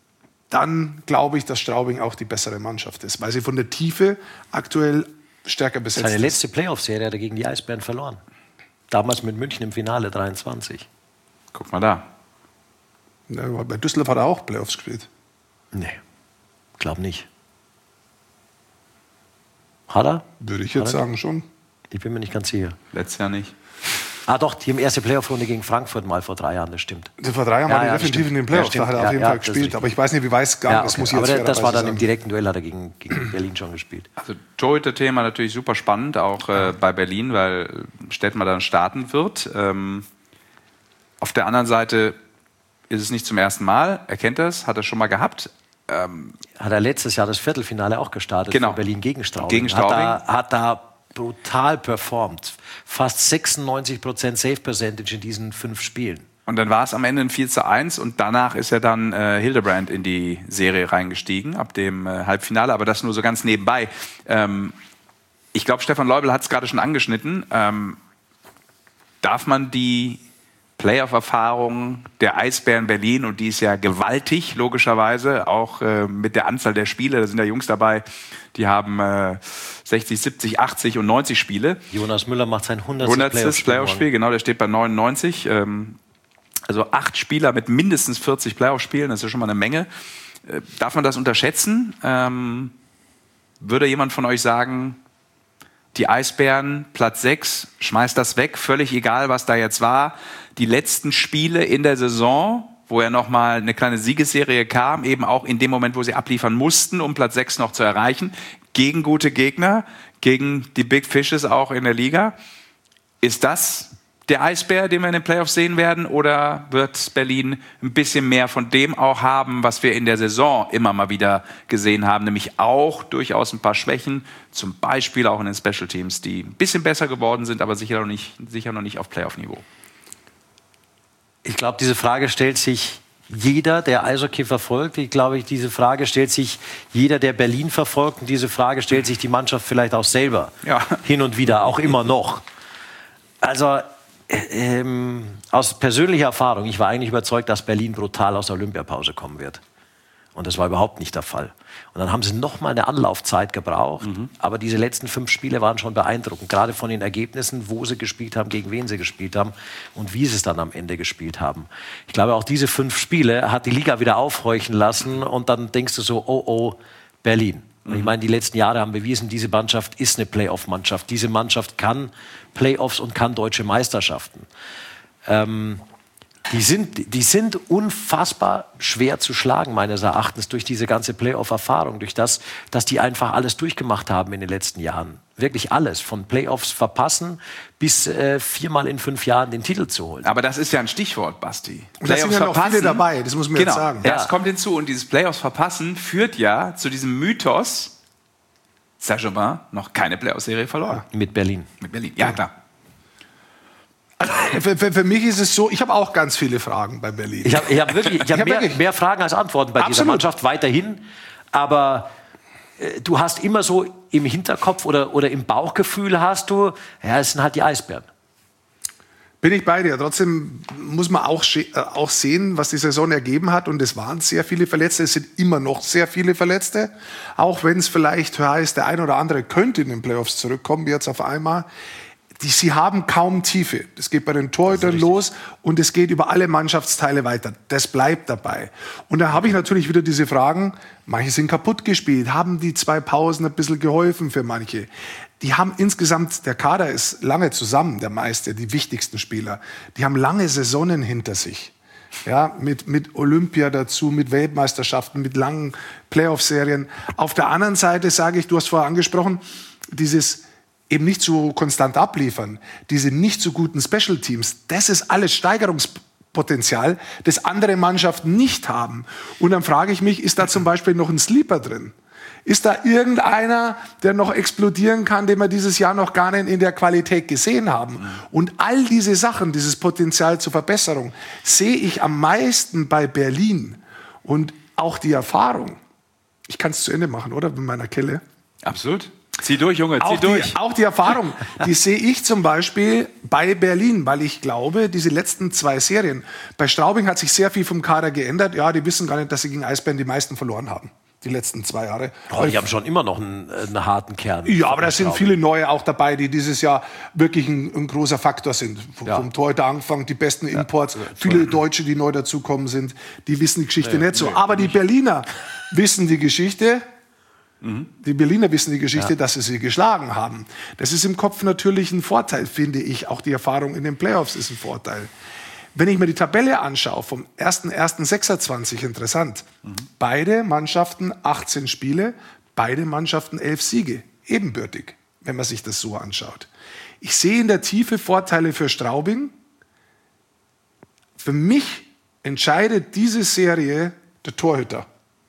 dann glaube ich, dass Straubing auch die bessere Mannschaft ist, weil sie von der Tiefe aktuell stärker besetzt ist. Seine letzte Playoff-Serie hat er gegen die Eisbären verloren. Damals mit München im Finale dreiundzwanzig. Guck mal da. Ja, bei Düsseldorf hat er auch Playoffs gespielt. Nee, glaube nicht. Hat er? Würde ich jetzt sagen, schon. Ich bin mir nicht ganz sicher. Letztes Jahr nicht. Ah doch, die haben erste Playoff-Runde gegen Frankfurt mal vor drei Jahren, das stimmt. Vor drei Jahren ja, war er ja, definitiv in den Playoffs, ja, da hat er ja, auf jeden ja, Fall gespielt. Aber ich weiß nicht, wie weit es gab, ja, das okay. muss ich jetzt Aber das war dann sagen. im direkten Duell, hat er gegen, gegen Berlin schon gespielt. Also Torhüter-Thema natürlich super spannend, auch äh, bei Berlin, weil Stettmar dann starten wird. Ähm, auf der anderen Seite ist es nicht zum ersten Mal, er kennt das, hat er schon mal gehabt. Ähm, hat er letztes Jahr das Viertelfinale auch gestartet, genau. für Berlin gegen Straubing. Gegen Straubing. Hat da, hat da brutal performt. Fast sechsundneunzig Prozent Save-Percentage in diesen fünf Spielen. Und dann war es am Ende ein vier zu eins und danach ist ja dann äh, Hildebrand in die Serie reingestiegen, ab dem äh, Halbfinale, aber das nur so ganz nebenbei. Ähm, ich glaube, Stefan Leubel hat es gerade schon angeschnitten. Ähm, darf man die Playoff-Erfahrung der Eisbären Berlin, und die ist ja gewaltig, logischerweise, auch äh, mit der Anzahl der Spiele, da sind ja Jungs dabei, die haben äh, sechzig, siebzig, achtzig und neunzig Spiele. Jonas Müller macht sein hundertstes Playoff-Spiel. Playoff-Spiel, genau, der steht bei neunundneunzig. Ähm, also acht Spieler mit mindestens vierzig Playoff-Spielen, das ist ja schon mal eine Menge. Äh, darf man das unterschätzen? Ähm, würde jemand von euch sagen, die Eisbären, Platz sechs, schmeißt das weg, völlig egal, was da jetzt war. Die letzten Spiele in der Saison, wo ja nochmal eine kleine Siegesserie kam, eben auch in dem Moment, wo sie abliefern mussten, um Platz sechs noch zu erreichen, gegen gute Gegner, gegen die Big Fishes auch in der Liga. Ist das der Eisbär, den wir in den Playoffs sehen werden, oder wird Berlin ein bisschen mehr von dem auch haben, was wir in der Saison immer mal wieder gesehen haben, nämlich auch durchaus ein paar Schwächen, zum Beispiel auch in den Special Teams, die ein bisschen besser geworden sind, aber sicher noch nicht, sicher noch nicht auf Playoff-Niveau? Ich glaube, diese Frage stellt sich jeder, der Eishockey verfolgt. Ich glaube, diese Frage stellt sich jeder, der Berlin verfolgt. Und diese Frage stellt sich die Mannschaft vielleicht auch selber. Ja. Hin und wieder, auch immer noch. Also ähm, aus persönlicher Erfahrung, ich war eigentlich überzeugt, dass Berlin brutal aus der Olympiapause kommen wird. Und das war überhaupt nicht der Fall. Und dann haben sie noch mal eine Anlaufzeit gebraucht. Mhm. Aber diese letzten fünf Spiele waren schon beeindruckend. Gerade von den Ergebnissen, wo sie gespielt haben, gegen wen sie gespielt haben und wie sie es dann am Ende gespielt haben. Ich glaube, auch diese fünf Spiele hat die Liga wieder aufhorchen lassen. Und dann denkst du so, oh, oh, Berlin. Und ich meine, die letzten Jahre haben bewiesen, diese Mannschaft ist eine Playoff-Mannschaft. Diese Mannschaft kann Playoffs und kann deutsche Meisterschaften. Ähm, die, sind, die sind unfassbar schwer zu schlagen, meines Erachtens, durch diese ganze Playoff-Erfahrung, durch das, dass die einfach alles durchgemacht haben in den letzten Jahren. Wirklich alles, von Playoffs verpassen bis äh, viermal in fünf Jahren den Titel zu holen. Aber das ist ja ein Stichwort, Basti. Und da sind ja noch viele dabei, das muss man genau, jetzt sagen. Das ja. kommt hinzu. Und dieses Playoffs verpassen führt ja zu diesem Mythos, Saint-Germain noch keine Playoff-Serie verloren. Mit Berlin. Mit Berlin, ja klar. Also, für, für, für mich ist es so, ich habe auch ganz viele Fragen bei Berlin. Ich habe ich hab wirklich, ich hab Ich hab mehr, wirklich- mehr Fragen als Antworten bei dieser Absolut. Mannschaft weiterhin. Aber äh, du hast immer so im Hinterkopf oder, oder im Bauchgefühl hast du, ja, es sind halt die Eisbären. Bin ich bei dir. Trotzdem muss man auch, sche- äh, auch sehen, was die Saison ergeben hat. Und es waren sehr viele Verletzte. Es sind immer noch sehr viele Verletzte. Auch wenn es vielleicht heißt, der ein oder andere könnte in den Playoffs zurückkommen, jetzt auf einmal. Die, sie haben kaum Tiefe. Das geht bei den Torhütern los und es geht über alle Mannschaftsteile weiter. Das bleibt dabei. Und da habe ich natürlich wieder diese Fragen. Manche sind kaputt gespielt. Haben die zwei Pausen ein bisschen geholfen für manche? Die haben insgesamt, der Kader ist lange zusammen, der Meister, die wichtigsten Spieler. Die haben lange Saisonen hinter sich. Ja, mit, mit Olympia dazu, mit Weltmeisterschaften, mit langen Playoff-Serien. Auf der anderen Seite sage ich, du hast vorher angesprochen, dieses eben nicht so konstant abliefern, diese nicht so guten Special Teams, das ist alles Steigerungspotenzial, das andere Mannschaften nicht haben. Und dann frage ich mich, ist da zum Beispiel noch ein Sleeper drin? Ist da irgendeiner, der noch explodieren kann, den wir dieses Jahr noch gar nicht in der Qualität gesehen haben? Und all diese Sachen, dieses Potenzial zur Verbesserung, sehe ich am meisten bei Berlin. Und auch die Erfahrung. Ich kann es zu Ende machen, oder? Mit meiner Kelle. Absolut. Zieh durch, Junge, zieh Auch durch. die, auch die Erfahrung, die sehe ich zum Beispiel bei Berlin, weil ich glaube, diese letzten zwei Serien, bei Straubing hat sich sehr viel vom Kader geändert. Ja, die wissen gar nicht, dass sie gegen Eisbären die meisten verloren haben, die letzten zwei Jahre. Oh, die haben schon immer noch einen, einen harten Kern. Ja, aber da sind viele neue auch dabei, die dieses Jahr wirklich ein, ein großer Faktor sind. Vom, Ja. vom Torhüter angefangen, die besten Imports, viele Deutsche, die neu dazukommen sind, die wissen die Geschichte nicht so. Aber die Berliner wissen die Geschichte. Die Berliner wissen die Geschichte, dass sie sie geschlagen haben. Das ist im Kopf natürlich ein Vorteil, finde ich. Auch die Erfahrung in den Playoffs ist ein Vorteil. Wenn ich mir die Tabelle anschaue, vom ersten ersten sechsundzwanzig, interessant. Mhm. Beide Mannschaften achtzehn Spiele, beide Mannschaften elf Siege. Ebenbürtig, wenn man sich das so anschaut. Ich sehe in der Tiefe Vorteile für Straubing. Für mich entscheidet diese Serie der Torhüter.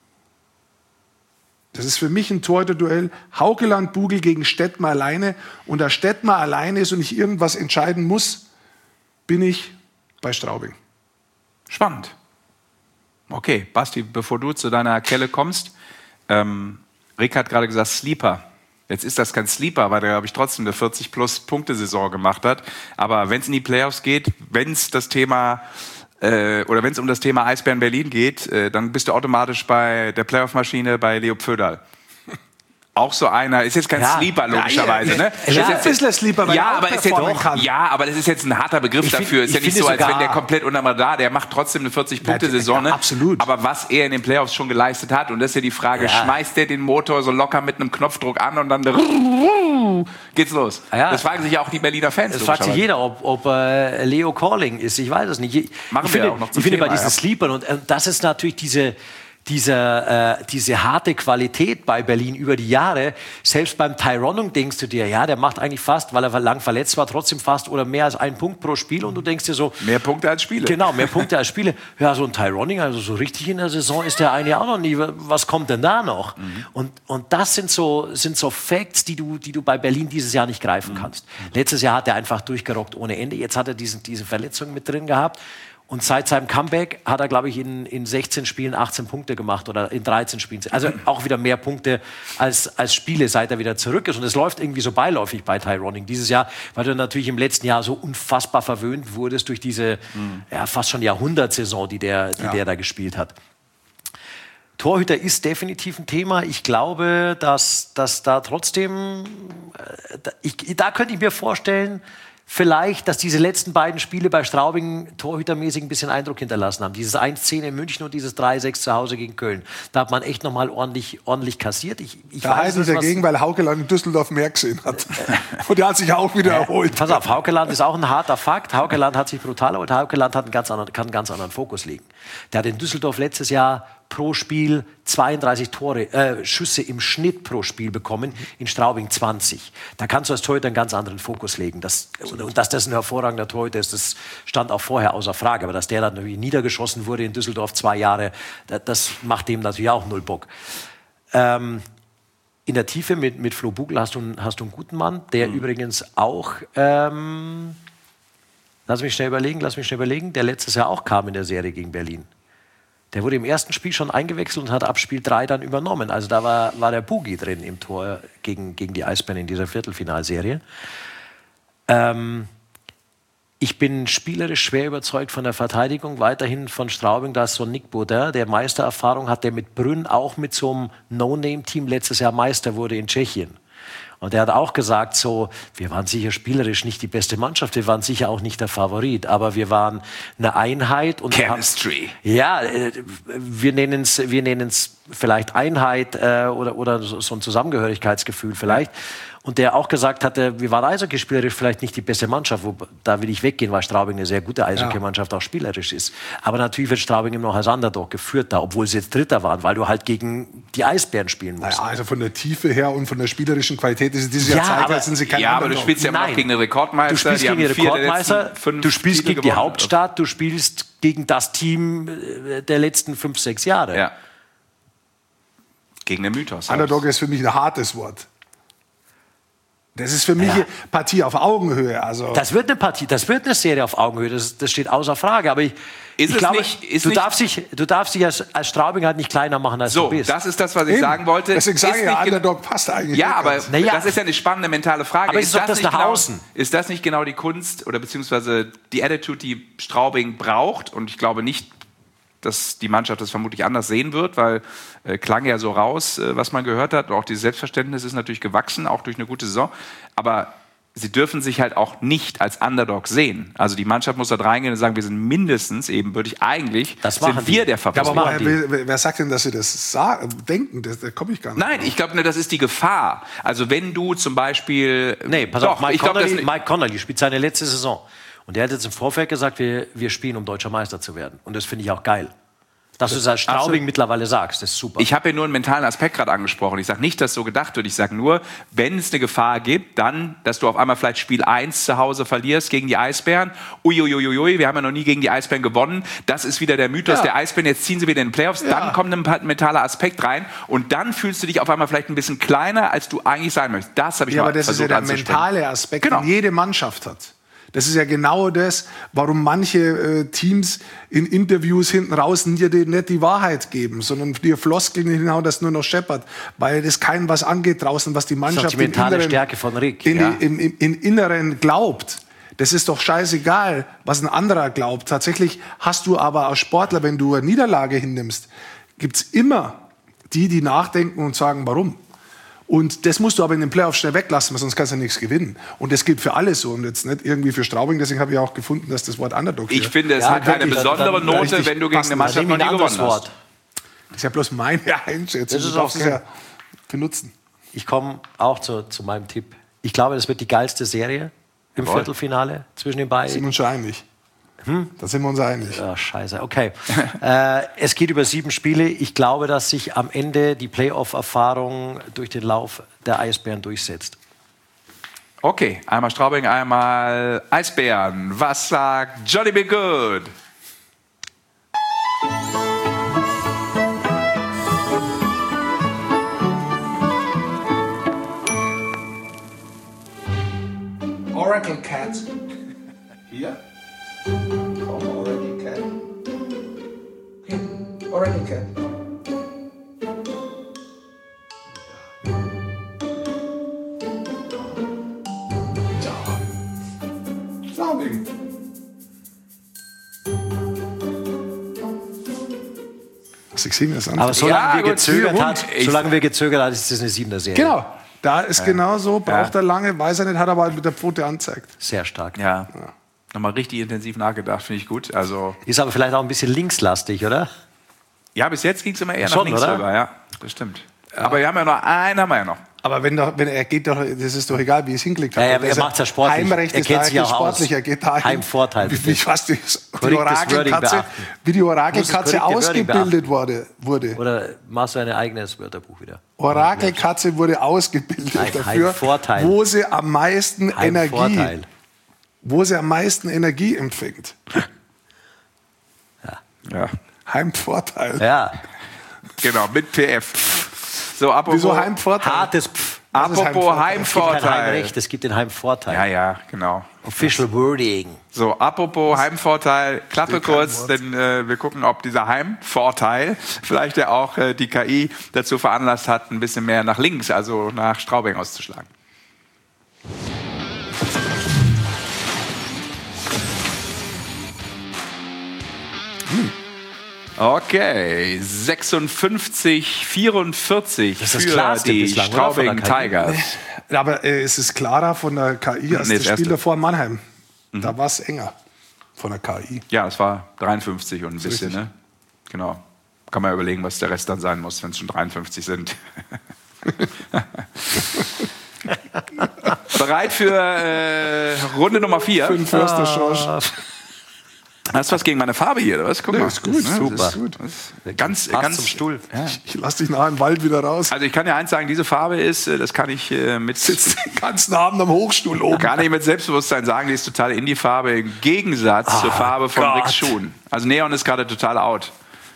Das ist für mich ein Torhüter-Duell. Haukeland-Bugel gegen Stettmar alleine. Und da Stettmar alleine ist und ich irgendwas entscheiden muss, bin ich bei Straubing. Spannend. Okay, Basti, bevor du zu deiner Kelle kommst, ähm, Rick hat gerade gesagt Sleeper. Jetzt ist das kein Sleeper, weil der, glaube ich, trotzdem eine vierzig-plus-Punkte-Saison gemacht hat. Aber wenn es in die Playoffs geht, wenn es das Thema äh, oder wenn es um das Thema Eisbären Berlin geht, äh, dann bist du automatisch bei der Playoff-Maschine bei Leo Pföderl. Auch so einer, ist jetzt kein Ja. Sleeper, logischerweise. Ja, ne? ja, Das ein bisschen Sleeper, weil ja, er auch aber ist jetzt, performen kann. ja, aber das ist jetzt ein harter Begriff Ich find- dafür. Ist ich ja nicht finde so, als wenn sogar- der komplett unterm Radar, der macht trotzdem eine vierzig-Punkte-Saison. Ja, Ne? absolut. Aber was er in den Playoffs schon geleistet hat, und das ist ja die Frage, Ja. schmeißt der den Motor so locker mit einem Knopfdruck an und dann geht's los. Ja. Das fragen sich ja auch die Berliner Fans. Es fragt sich logischerweise. jeder, ob, ob äh, Leo Calling ist. Ich weiß es nicht. Ich, Machen ich wir finde, auch noch zum ich finde bei Thema, diesen ja. Sleepern, und äh, das ist natürlich diese, diese, äh, diese harte Qualität bei Berlin über die Jahre. Selbst beim Tyronung denkst du dir, ja, der macht eigentlich fast, weil er lang verletzt war, trotzdem fast oder mehr als einen Punkt pro Spiel. Und du denkst dir so, Mehr Punkte als Spiele. genau, mehr Punkte als Spiele. Ja, so ein Tyroning, also so richtig in der Saison ist der eine auch noch nie. Was kommt denn da noch? Mhm. Und, und das sind so, sind so Facts, die du, die du bei Berlin dieses Jahr nicht greifen Mhm. kannst. Letztes Jahr hat er einfach durchgerockt ohne Ende. Jetzt hat er diesen, diese Verletzung mit drin gehabt. Und seit seinem Comeback hat er, glaube ich, in, in sechzehn Spielen achtzehn Punkte gemacht oder in dreizehn Spielen. Also auch wieder mehr Punkte als, als Spiele, seit er wieder zurück ist. Und es läuft irgendwie so beiläufig bei Tyroning dieses Jahr, weil du natürlich im letzten Jahr so unfassbar verwöhnt wurdest durch diese ja, fast schon Jahrhundertsaison, die der, die Ja. der da gespielt hat. Torhüter ist definitiv ein Thema. Ich glaube, dass, dass da trotzdem, äh, da, ich, da könnte ich mir vorstellen, vielleicht, dass diese letzten beiden Spiele bei Straubing torhütermäßig ein bisschen Eindruck hinterlassen haben. Dieses eins zehn in München und dieses drei sechs zu Hause gegen Köln. Da hat man echt nochmal ordentlich, ordentlich kassiert. Ich, ich da weiß, heißt es dagegen, weil Haukeland in Düsseldorf mehr gesehen hat. Und der hat sich auch wieder erholt. Pass auf, Haukeland ist auch ein harter Fakt. Haukeland hat sich brutal erholt. Haukeland hat einen ganz anderen, kann einen ganz anderen Fokus legen. Der hat in Düsseldorf letztes Jahr pro Spiel zweiunddreißig Tore, äh, Schüsse im Schnitt pro Spiel bekommen, in Straubing zwanzig. Da kannst du als Torhüter einen ganz anderen Fokus legen. Das, und, und dass das ein hervorragender Torhüter ist, das stand auch vorher außer Frage. Aber dass der dann natürlich niedergeschossen wurde in Düsseldorf zwei Jahre, das, das macht dem natürlich auch null Bock. Ähm, in der Tiefe mit, mit Flo Bugel hast du, hast du einen guten Mann, der mhm. übrigens auch, ähm, lass mich schnell überlegen, lass mich schnell überlegen, der letztes Jahr auch kam in der Serie gegen Berlin. Der wurde im ersten Spiel schon eingewechselt und hat ab Spiel drei dann übernommen. Also da war, war der Boogie drin im Tor gegen, gegen die Eisbären in dieser Viertelfinalserie. Ähm, ich bin spielerisch schwer überzeugt von der Verteidigung. Weiterhin von Straubing, da ist so Nick Baudin, der Meistererfahrung hat, der mit Brünn auch mit so einem No-Name-Team letztes Jahr Meister wurde in Tschechien. Und er hat auch gesagt, so, wir waren sicher spielerisch nicht die beste Mannschaft, wir waren sicher auch nicht der Favorit, aber wir waren eine Einheit. Und Chemistry. Wir haben, ja, wir nennen es wir nennen's vielleicht Einheit äh, oder, oder so ein Zusammengehörigkeitsgefühl vielleicht. Und der auch gesagt hatte, wir waren eishockeyspielerisch vielleicht nicht die beste Mannschaft, wo, da will ich weggehen, weil Straubing eine sehr gute Eishockeymannschaft ja. auch spielerisch ist. Aber natürlich wird Straubing immer noch als Underdog geführt da, obwohl sie jetzt Dritter waren, weil du halt gegen die Eisbären spielen musst. Naja, also von der Tiefe her und von der spielerischen Qualität ist dieses Jahr ja, zeitgleich sind sie kein Ja, Underdog. aber du spielst ja immer noch gegen den Rekordmeister. Du spielst die gegen den Rekordmeister, du spielst Titel gegen die gewonnen. Hauptstadt, du spielst gegen das Team der letzten fünf, sechs Jahre. Ja. Gegen den Mythos. Underdog ist für mich ein hartes Wort. Das ist für mich Ja. eine Partie auf Augenhöhe. Also Das wird eine Partie, das wird eine Serie auf Augenhöhe, das, das steht außer Frage. Aber ich, Ist ich es glaube, nicht- ist du, nicht- darfst dich, du darfst dich als, als Straubing halt nicht kleiner machen, als So, du bist. das ist das, was ich Eben. sagen wollte. Deswegen sage Ist ich ja, nicht gen- Underdog passt eigentlich. Ja, nicht aber ganz. Na ja. das ist ja eine spannende mentale Frage. Aber ist doch das nicht nach genau, außen? Ist das nicht genau die Kunst oder beziehungsweise die Attitude, die Straubing braucht? Und ich glaube nicht, dass die Mannschaft das vermutlich anders sehen wird, weil äh, klang ja so raus, äh, was man gehört hat. Auch dieses Selbstverständnis ist natürlich gewachsen, auch durch eine gute Saison. Aber sie dürfen sich halt auch nicht als Underdog sehen. Also die Mannschaft muss da reingehen und sagen, wir sind mindestens eben, würde ich eigentlich, Das machen sind wir die. der Ja, Favorit. aber machen woher, wer, wer sagt denn, dass sie das sagen, denken? Das, da komme ich gar nicht. Nein, ich glaube, das ist die Gefahr. Also wenn du zum Beispiel... Nee, pass Doch, auf, Mike, ich glaub, Connolly, das- Mike Connolly spielt seine letzte Saison. Und der hat jetzt im Vorfeld gesagt, wir, wir spielen, um deutscher Meister zu werden. Und das finde ich auch geil. Dass du es als Straubing Absolut. mittlerweile sagst, das ist super. Ich habe ja nur einen mentalen Aspekt gerade angesprochen. Ich sage nicht, dass so gedacht wird. Ich sage nur, wenn es eine Gefahr gibt, dann, dass du auf einmal vielleicht Spiel eins zu Hause verlierst gegen die Eisbären. Uiuiuiui, wir haben ja noch nie gegen die Eisbären gewonnen. Das ist wieder der Mythos Ja. der Eisbären. Jetzt ziehen sie wieder in den Playoffs. Ja. Dann kommt ein pa- mentaler Aspekt rein. Und dann fühlst du dich auf einmal vielleicht ein bisschen kleiner, als du eigentlich sein möchtest. Das habe ich Ja, mal aber das ist ja versucht der anzusprechen. mentale Aspekt, Genau. den jede Mannschaft hat. Das ist ja genau das, warum manche äh, Teams in Interviews hinten raus dir die, nicht die Wahrheit geben, sondern dir Floskeln hinhauen, das nur noch scheppert, weil das keinem was angeht draußen, was die Mannschaft die mentale im Inneren, Stärke von Rick, in, ja. die, im, im, im Inneren glaubt. Das ist doch scheißegal, was ein anderer glaubt. Tatsächlich hast du aber als Sportler, wenn du eine Niederlage hinnimmst, gibt's immer die, die nachdenken und sagen, warum. Und das musst du aber in den Playoffs schnell weglassen, weil sonst kannst du ja nichts gewinnen. Und das gilt für alle so und jetzt nicht irgendwie für Straubing. Deswegen habe ich auch gefunden, dass das Wort Underdog Ich hier- finde, es Ja, hat eine wirklich, besondere dann- Note, richtig wenn du gegen eine passend. Mannschaft noch Nimm nie ein anderes gewonnen hast. Wort. Das ist ja bloß meine Einschätzung. Das ist du darfst okay. es ja benutzen. Ich komme auch zu, zu meinem Tipp. Ich glaube, das wird die geilste Serie im Jawohl. Viertelfinale zwischen den Da beiden. sind wir uns schon einig. Da sind wir uns einig. Ah, scheiße, okay. äh, es geht über sieben Spiele. Ich glaube, dass sich am Ende die Playoff-Erfahrung durch den Lauf der Eisbären durchsetzt. Okay, einmal Straubing, einmal Eisbären. Was sagt Johnny Be Good? Oracle Cat. Hier? Oracle Cat. Oracle Cat. Straubing. Was ich sehe, das an. Aber solange, Ja, wir gut, gezögert rund. hat, Ich- solange wir gezögert hat, ist das eine siebener Serie. Genau. Da ist Ja. genauso, braucht Ja. er lange, weiß er nicht, hat aber halt mit der Pfote angezeigt. Sehr stark. Ja. ja. Nochmal richtig intensiv nachgedacht, finde ich gut. Also Ist aber vielleicht auch ein bisschen linkslastig, oder? ja, bis jetzt ging es immer eher Schon, nach links oder? rüber, ja, das stimmt. Aber wir haben ja noch einen, haben wir ja noch. Aber wenn, doch, wenn er geht doch, das ist doch egal, wie es hingelegt hat. Ja, ja, Der er ist macht's ja sportlich. Heimrecht Er ist kennt da sich auch sportlich. aus. Er geht da hin. Heimvorteil, Wie, wie fast die, die Wording Orakelkatze, beachten. wie die Muss das Orakelkatze korrekte Wording ausgebildet wurde, wurde. Oder machst du ein eigenes Wörterbuch wieder? Orakelkatze wurde ausgebildet Ein dafür, Heimvorteil. wo sie am meisten Energie, Heimvorteil. wo sie am meisten Energie empfängt. Ja. Heimvorteil. Ja. Genau, mit P F. So, apropos, Wieso Heimvorteil? Hartes Pf. Was ist apropos Heimvorteil? Es gibt kein Heimvorteil. Heimrecht, es gibt den Heimvorteil. Ja, ja, genau. Official Wording. So, apropos Heimvorteil, Klappe Steht kein kurz, Wort. denn äh, wir gucken, ob dieser Heimvorteil vielleicht ja auch äh, die K I dazu veranlasst hat, ein bisschen mehr nach links, also nach Straubing auszuschlagen. Okay, sechsundfünfzig vierundvierzig Das ist das für Klarste die bislang, oder, von Straubing der K I? Tigers. Aber äh, es ist klarer von der K I als Nee, das das Spiel erste. davor in Mannheim. Mhm. Da war es enger von der K I. Ja, es war dreiundfünfzig und ein bisschen, richtig. ne? Genau. Kann man überlegen, was der Rest dann sein muss, wenn es schon dreiundfünfzig sind. Bereit für äh, Runde Nummer vier? Für den Förster Schorsch. Hast du was gegen meine Farbe hier, oder was? Guck Ja, mal. ist gut, Das, ne, super. das ist Gut. das ist ganz, Passt ganz zum Stuhl. Ja. Ich lass dich nachher im Wald wieder raus. Also ich kann dir eins sagen, diese Farbe ist, äh, das kann ich äh, mit Sitzt den ganzen Abend am Hochstuhl oben. gar nicht mit Selbstbewusstsein sagen, die ist total Indie-Farbe im Gegensatz zur Farbe von Gott. Ricks Schuhen. Also Neon ist gerade total out.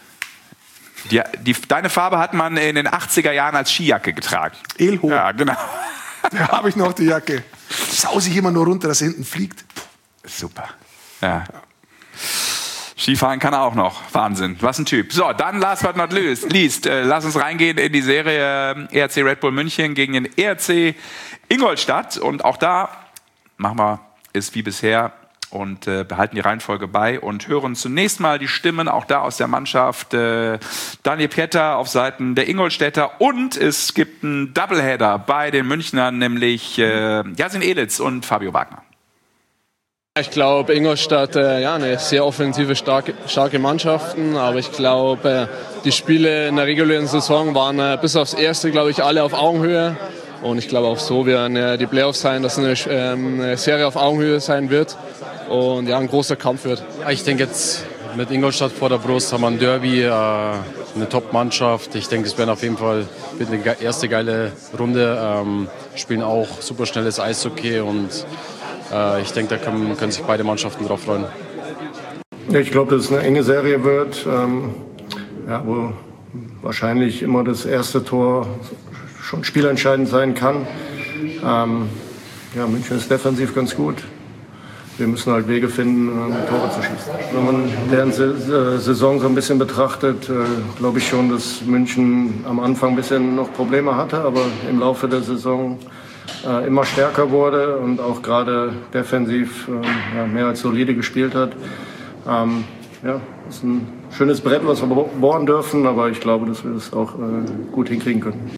Die, die, deine Farbe hat man in den achtziger Jahren als Skijacke getragen. Elho. Ja, genau. Da habe ich noch die Jacke. Sause ich immer nur runter, dass er hinten fliegt. Super. Ja. Skifahren kann er auch noch. Wahnsinn. Was ein Typ. So, dann last but not least. least äh, lass uns reingehen in die Serie äh, E R C Red Bull München gegen den E R C Ingolstadt. Und auch da machen wir es wie bisher und äh, behalten die Reihenfolge bei und hören zunächst mal die Stimmen auch da aus der Mannschaft. Äh, Daniel Pieter auf Seiten der Ingolstädter und es gibt einen Doubleheader bei den Münchnern, nämlich äh, Yasin Elitz und Fabio Wagner. Ich glaube, Ingolstadt, äh, ja, eine sehr offensive, starke, starke Mannschaften. Aber ich glaube, äh, die Spiele in der regulären Saison waren äh, bis aufs erste, glaube ich, alle auf Augenhöhe. Und ich glaube, auch so werden äh, die Playoffs sein, dass eine, ähm, eine Serie auf Augenhöhe sein wird. Und ja, ein großer Kampf wird. Ja, ich denke jetzt mit Ingolstadt vor der Brust haben wir ein Derby, äh, eine Top-Mannschaft. Ich denke, es werden auf jeden Fall wird eine ge- erste geile Runde. Ähm, spielen auch super schnelles Eishockey und äh, ich denke, da können, können sich beide Mannschaften drauf freuen. Ja, ich glaube, dass es eine enge Serie wird, ähm, ja, wo wahrscheinlich immer das erste Tor schon spielentscheidend sein kann. Ähm, ja, München ist defensiv ganz gut. Wir müssen halt Wege finden, um Tore zu schießen. Wenn man deren Saison so ein bisschen betrachtet, glaube ich schon, dass München am Anfang ein bisschen noch Probleme hatte, aber im Laufe der Saison immer stärker wurde und auch gerade defensiv ja, mehr als solide gespielt hat. Ähm, ja, das ist ein schönes Brett, was wir bohren dürfen, aber ich glaube, dass wir das auch gut hinkriegen können.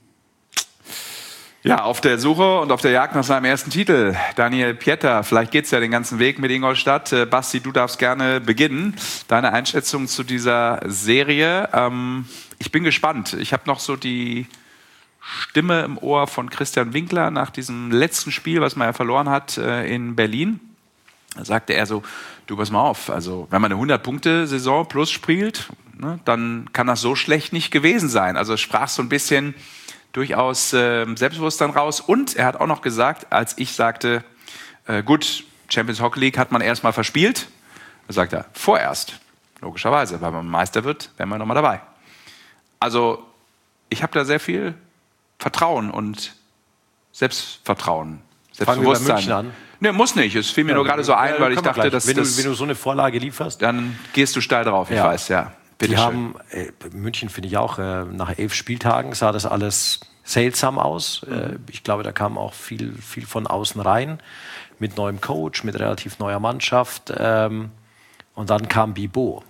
Ja, auf der Suche und auf der Jagd nach seinem ersten Titel. Daniel Pieter, vielleicht geht's ja den ganzen Weg mit Ingolstadt. Äh, Basti, du darfst gerne beginnen. Deine Einschätzung zu dieser Serie. Ähm, ich bin gespannt. Ich habe noch so die Stimme im Ohr von Christian Winkler nach diesem letzten Spiel, was man ja verloren hat äh, in Berlin. Da sagte er so, du pass mal auf, also wenn man eine hundert-Punkte-Saison plus spielt, ne, dann kann das so schlecht nicht gewesen sein. Also es sprach so ein bisschen durchaus äh, Selbstbewusstsein raus. Und er hat auch noch gesagt, als ich sagte, äh, gut, Champions Hockey League hat man erstmal verspielt, da sagt er, vorerst, logischerweise, weil man Meister wird, wären wir nochmal dabei. Also ich habe da sehr viel Vertrauen und Selbstvertrauen, Fangen wir bei München Selbstbewusstsein. an. Ne, muss nicht. Es fiel mir Ja, nur gerade so ein, ja, weil ich können wir dachte, gleich. dass wenn du, das, wenn du so eine Vorlage lieferst, dann gehst du steil drauf, ich Ja. weiß, ja. Bitte die schön. haben, äh, München finde ich auch, äh, nach elf Spieltagen sah das alles seltsam aus. Äh, ich glaube, da kam auch viel, viel von außen rein, mit neuem Coach, mit relativ neuer Mannschaft. Ähm, und dann kam Bibo.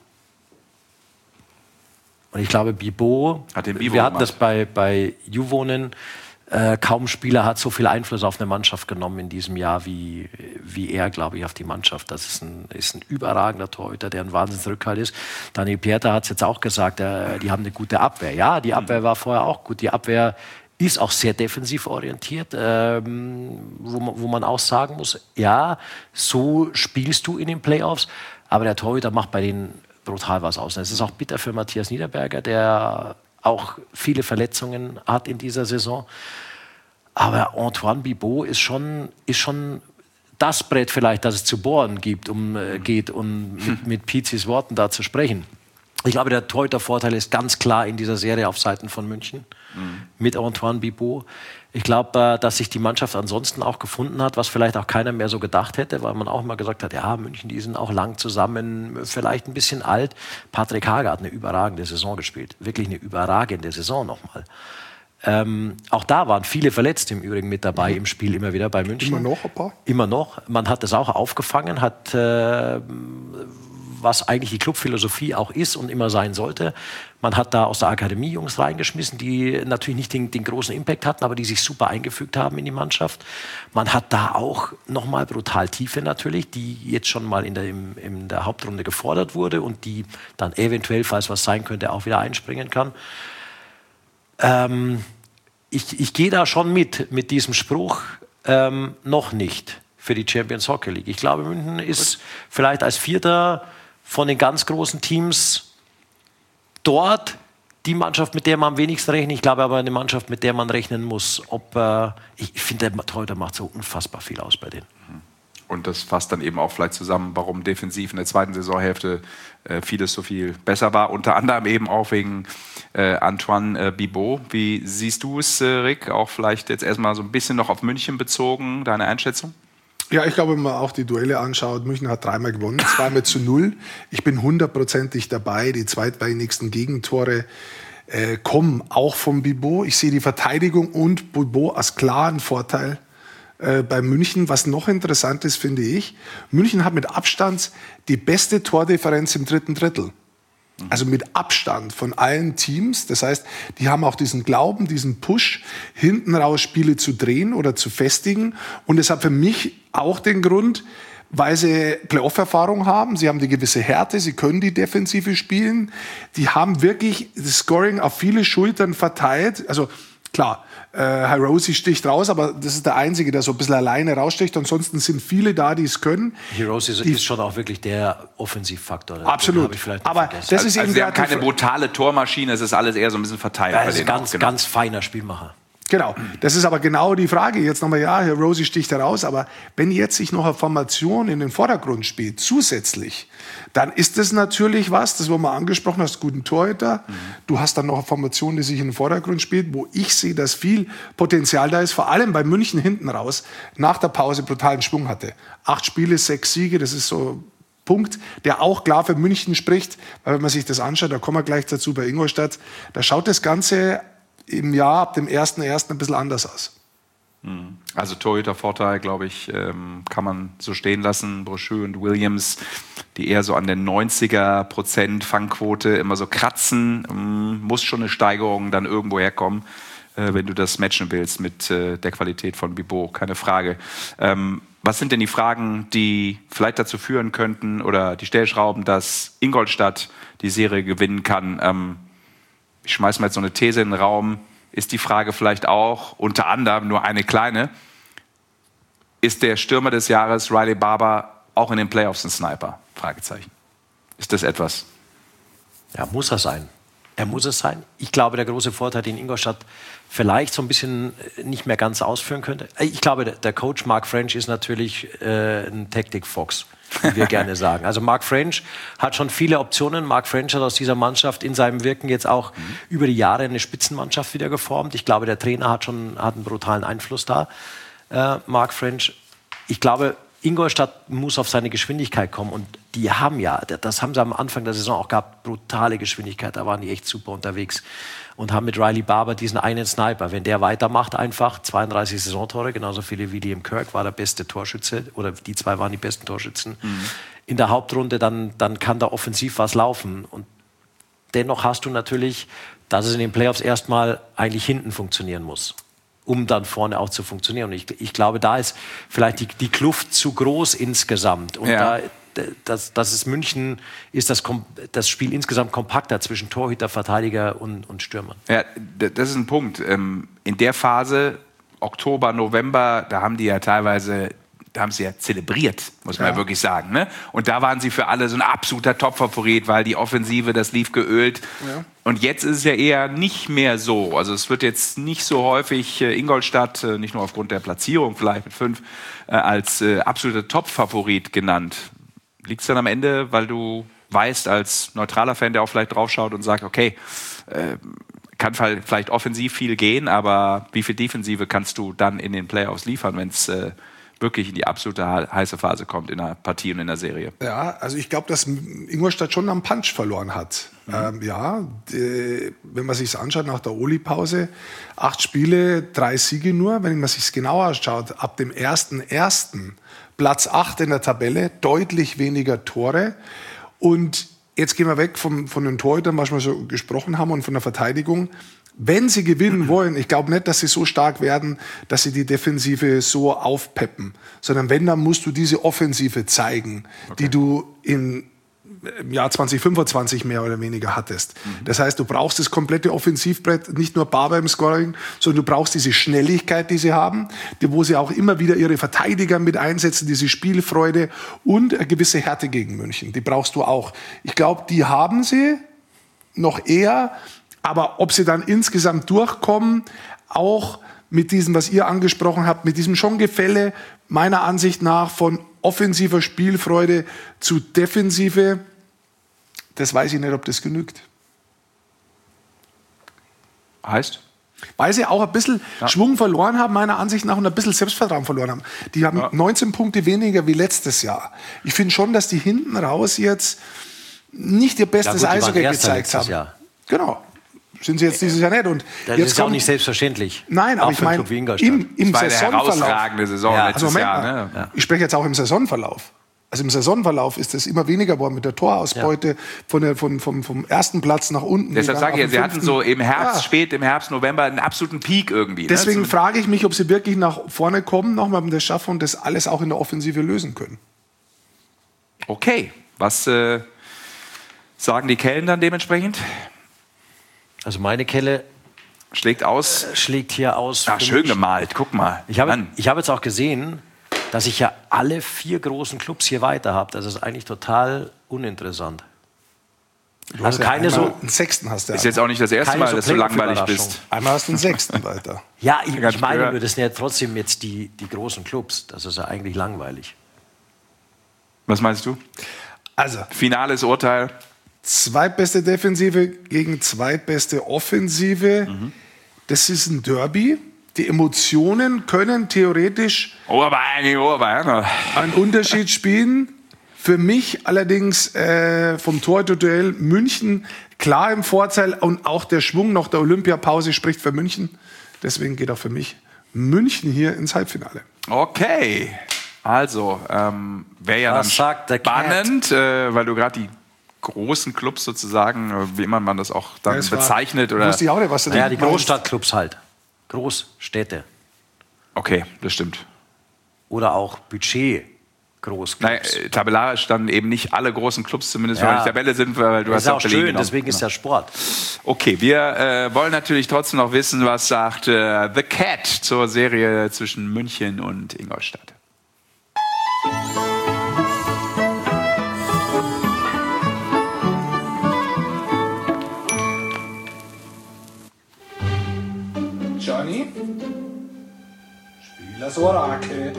Und ich glaube, Bibo, Hat den Bibo wir hatten gemacht. das bei, bei Juvonen, Äh, kaum Spieler hat so viel Einfluss auf eine Mannschaft genommen in diesem Jahr wie, wie er, glaube ich, auf die Mannschaft. Das ist ein, ist ein überragender Torhüter, der ein Wahnsinnsrückhalt ist. Daniel Pieter hat es jetzt auch gesagt, äh, die haben eine gute Abwehr. Ja, die Abwehr war vorher auch gut. Die Abwehr ist auch sehr defensiv orientiert, ähm, wo, man, wo man auch sagen muss, ja, so spielst du in den Playoffs, aber der Torhüter macht bei denen brutal was aus. Es ist auch bitter für Matthias Niederberger, der auch viele Verletzungen hat in dieser Saison. Aber Antoine Bibeau ist schon, ist schon das Brett vielleicht, das es zu bohren gibt, um, äh, geht, um mit, mit Pizis Worten da zu sprechen. Ich glaube, der Torhüter-Vorteil ist ganz klar in dieser Serie auf Seiten von München mhm. mit Antoine Bibeau. Ich glaube, dass sich die Mannschaft ansonsten auch gefunden hat, was vielleicht auch keiner mehr so gedacht hätte, weil man auch mal gesagt hat, ja, München, die sind auch lang zusammen, vielleicht ein bisschen alt. Patrick Hager hat eine überragende Saison gespielt, wirklich eine überragende Saison nochmal. Ähm, auch da waren viele Verletzte im Übrigen mit dabei mhm. im Spiel, immer wieder bei München. Immer noch ein paar? Immer noch. Man hat das auch aufgefangen, hat... Äh, was eigentlich die Clubphilosophie auch ist und immer sein sollte. Man hat da aus der Akademie Jungs reingeschmissen, die natürlich nicht den, den großen Impact hatten, aber die sich super eingefügt haben in die Mannschaft. Man hat da auch nochmal brutal Tiefe natürlich, die jetzt schon mal in der, im, in der Hauptrunde gefordert wurde und die dann eventuell, falls was sein könnte, auch wieder einspringen kann. Ähm, ich, ich gehe da schon mit, mit diesem Spruch, ähm, noch nicht für die Champions Hockey League. Ich glaube, München ist vielleicht als Vierter von den ganz großen Teams dort die Mannschaft, mit der man am wenigsten rechnet. Ich glaube aber eine Mannschaft, mit der man rechnen muss. Ob, äh, ich ich finde, der Torhüter macht so unfassbar viel aus bei denen. Und das fasst dann eben auch vielleicht zusammen, warum defensiv in der zweiten Saisonhälfte äh, vieles so viel besser war. Unter anderem eben auch wegen äh, Antoine äh, Bibeau. Wie siehst du es, äh, Rick? Auch vielleicht jetzt erstmal so ein bisschen noch auf München bezogen, deine Einschätzung? Ja, ich glaube, wenn man auch die Duelle anschaut, München hat dreimal gewonnen, zweimal zu null. Ich bin hundertprozentig dabei. Die zweitwenigsten Gegentore äh, kommen auch vom Bibeau. Ich sehe die Verteidigung und Bibeau als klaren Vorteil äh, bei München. Was noch interessant ist, finde ich, München hat mit Abstand die beste Tordifferenz im dritten Drittel. Also mit Abstand von allen Teams. Das heißt, die haben auch diesen Glauben, diesen Push, hinten raus Spiele zu drehen oder zu festigen. Und es hat für mich auch den Grund, weil sie Playoff-Erfahrung haben. Sie haben die gewisse Härte, sie können die Defensive spielen. Die haben wirklich das Scoring auf viele Schultern verteilt. Also klar, äh, Hirose sticht raus, aber das ist der Einzige, der so ein bisschen alleine raussticht. Ansonsten sind viele da, die es können. Hirose ist, ist schon auch wirklich der Offensivfaktor. Absolut. Aber das ist also, eben also sie haben keine brutale Tormaschine, es ist alles eher so ein bisschen verteilt. Ja, bei ist denen ganz, auch, genau. ganz feiner Spielmacher. Genau, das ist aber genau die Frage. Jetzt nochmal, ja, Herr Rosie sticht heraus, aber wenn jetzt sich noch eine Formation in den Vordergrund spielt, zusätzlich, dann ist das natürlich was, das wo man angesprochen hast, guten Torhüter. Mhm. Du hast dann noch eine Formation, die sich in den Vordergrund spielt, wo ich sehe, dass viel Potenzial da ist, vor allem bei München hinten raus, nach der Pause brutalen Schwung hatte. Acht Spiele, sechs Siege, das ist so Punkt, der auch klar für München spricht, weil wenn man sich das anschaut, da kommen wir gleich dazu bei Ingolstadt, da schaut das Ganze im Jahr ab dem ersten ersten ein bisschen anders aus. Also Torhüter-Vorteil, glaube ich, ähm, kann man so stehen lassen. Brochu und Williams, die eher so an der neunziger Prozent Fangquote immer so kratzen, ähm, muss schon eine Steigerung dann irgendwo herkommen, äh, wenn du das matchen willst mit äh, der Qualität von Bibeau, keine Frage. Ähm, was sind denn die Fragen, die vielleicht dazu führen könnten oder die Stellschrauben, dass Ingolstadt die Serie gewinnen kann? Ähm, Ich schmeiße mal jetzt so eine These in den Raum. Ist die Frage vielleicht auch, unter anderem nur eine kleine, ist der Stürmer des Jahres, Riley Barber, auch in den Playoffs ein Sniper? Fragezeichen. Ist das etwas? Ja, muss er sein. Er muss es sein. Ich glaube, der große Vorteil, den Ingolstadt vielleicht so ein bisschen nicht mehr ganz ausführen könnte. Ich glaube, der Coach Mark French ist natürlich äh, ein Taktik-Fox, wie wir gerne sagen. Also Mark French hat schon viele Optionen. Mark French hat aus dieser Mannschaft in seinem Wirken jetzt auch mhm. über die Jahre eine Spitzenmannschaft wieder geformt. Ich glaube, der Trainer hat schon hat einen brutalen Einfluss da, äh, Mark French. Ich glaube, Ingolstadt muss auf seine Geschwindigkeit kommen und die haben ja, das haben sie am Anfang der Saison auch gehabt, brutale Geschwindigkeit, da waren die echt super unterwegs und haben mit Riley Barber diesen einen Sniper, wenn der weitermacht einfach, zweiunddreißig Saisontore, genauso viele wie Liam Kirk, war der beste Torschütze oder die zwei waren die besten Torschützen mhm. in der Hauptrunde, dann, dann kann da offensiv was laufen und dennoch hast du natürlich, dass es in den Playoffs erstmal eigentlich hinten funktionieren muss. um dann vorne auch zu funktionieren. Und ich, ich glaube, da ist vielleicht die, die Kluft zu groß insgesamt. Und Ja. da, das, das ist München, ist das, das Spiel insgesamt kompakter zwischen Torhüter, Verteidiger und, und Stürmern. Ja, d- das ist ein Punkt. Ähm, in der Phase, Oktober, November, da haben die ja teilweise, da haben sie ja zelebriert, muss man Ja. ja wirklich sagen. Ne? Und da waren sie für alle so ein absoluter Top-Favorit, weil die Offensive, das lief geölt. Ja. Und jetzt ist es ja eher nicht mehr so. Also es wird jetzt nicht so häufig äh, Ingolstadt, äh, nicht nur aufgrund der Platzierung vielleicht mit fünf, äh, als äh, absoluter Top-Favorit genannt. Liegt es dann am Ende, weil du weißt, als neutraler Fan, der auch vielleicht draufschaut und sagt, okay, äh, kann vielleicht offensiv viel gehen, aber wie viel Defensive kannst du dann in den Playoffs liefern, wenn es äh, wirklich in die absolute heiße Phase kommt in der Partie und in der Serie? Ja, also ich glaube, dass Ingolstadt schon am Punch verloren hat. Mhm. Ähm, ja, die, wenn man sich anschaut nach der Oli-Pause, acht Spiele, drei Siege nur. Wenn man sich genauer anschaut, ab dem ersten ersten Platz acht in der Tabelle, deutlich weniger Tore. Und jetzt gehen wir weg vom, von den Torhütern, was wir so gesprochen haben, und von der Verteidigung. Wenn sie gewinnen wollen, ich glaube nicht, dass sie so stark werden, dass sie die Defensive so aufpeppen, sondern wenn, dann musst du diese Offensive zeigen, okay, die du in, im Jahr zwanzig fünfundzwanzig mehr oder weniger hattest. Mhm. Das heißt, du brauchst das komplette Offensivbrett, nicht nur Barber im Scoring, sondern du brauchst diese Schnelligkeit, die sie haben, die, wo sie auch immer wieder ihre Verteidiger mit einsetzen, diese Spielfreude und eine gewisse Härte gegen München. Die brauchst du auch. Ich glaube, die haben sie noch eher. Aber ob sie dann insgesamt durchkommen, auch mit diesem, was ihr angesprochen habt, mit diesem schon Gefälle, meiner Ansicht nach, von offensiver Spielfreude zu Defensive, das weiß ich nicht, ob das genügt. Heißt? Weil sie auch ein bisschen ja. Schwung verloren haben, meiner Ansicht nach, und ein bisschen Selbstvertrauen verloren haben. Die haben ja. neunzehn Punkte weniger wie letztes Jahr. Ich finde schon, dass die hinten raus jetzt nicht ihr bestes ja, Eishockey gezeigt haben. Jahr. Genau. Sind sie jetzt dieses Jahr nicht. Und das jetzt ist kommt, auch nicht selbstverständlich. Nein, aber ich meine, im, im das war Saisonverlauf. Eine herausragende Saison ja, letztes also Jahr. Mal, Ne? Ja. Ich spreche jetzt auch im Saisonverlauf. Also im Saisonverlauf ist es immer weniger geworden mit der Torausbeute ja. von der, von, vom, vom ersten Platz nach unten. Deshalb sage ich ja, sie hatten so im Herbst, ja. spät im Herbst, November einen absoluten Peak irgendwie. Deswegen ne? frage ich mich, ob sie wirklich nach vorne kommen, nochmal das schaffen und das alles auch in der Offensive lösen können. Okay, was äh, sagen die Kellen dann dementsprechend? Also meine Kelle schlägt aus. Äh, schlägt hier aus. Ach, schön gemalt, guck mal. Ich habe ich hab jetzt auch gesehen, dass ich ja alle vier großen Clubs hier weiter habe. Das ist eigentlich total uninteressant. Du also hast keine ja so. Einen Sechsten hast du. Ist jetzt auch nicht das erste Mal, so dass du langweilig bist. Einmal hast du einen Sechsten weiter. Ja, ich, ich meine, nur, das sind ja trotzdem jetzt die, die großen Clubs. Das ist ja eigentlich langweilig. Was meinst du? Also. Finales Urteil. Zweitbeste Defensive gegen zweitbeste Offensive. Mhm. Das ist ein Derby. Die Emotionen können theoretisch Oberbein, Oberbein. einen Unterschied spielen. Für mich allerdings äh, vom Torhüter-Duell München klar im Vorteil und auch der Schwung nach der Olympiapause spricht für München. Deswegen geht auch für mich München hier ins Halbfinale. Okay, also ähm, wäre ja Was dann spannend, äh, weil du gerade die großen Clubs sozusagen, wie immer man das auch dann ja, bezeichnet. Oder wusste ich auch nicht, was du naja, die Großstadtclubs halt. Großstädte. Okay, das stimmt. Oder auch Budget Großclubs. Naja, tabellarisch dann eben nicht alle großen Clubs, zumindest ja. wenn die Tabelle sind, weil du das hast ist auch auch Berlin schön, genommen. deswegen ist ja Sport. Okay, wir äh, wollen natürlich trotzdem noch wissen, was sagt äh, The Cat zur Serie zwischen München und Ingolstadt. Johnny? Spiel das Orakel.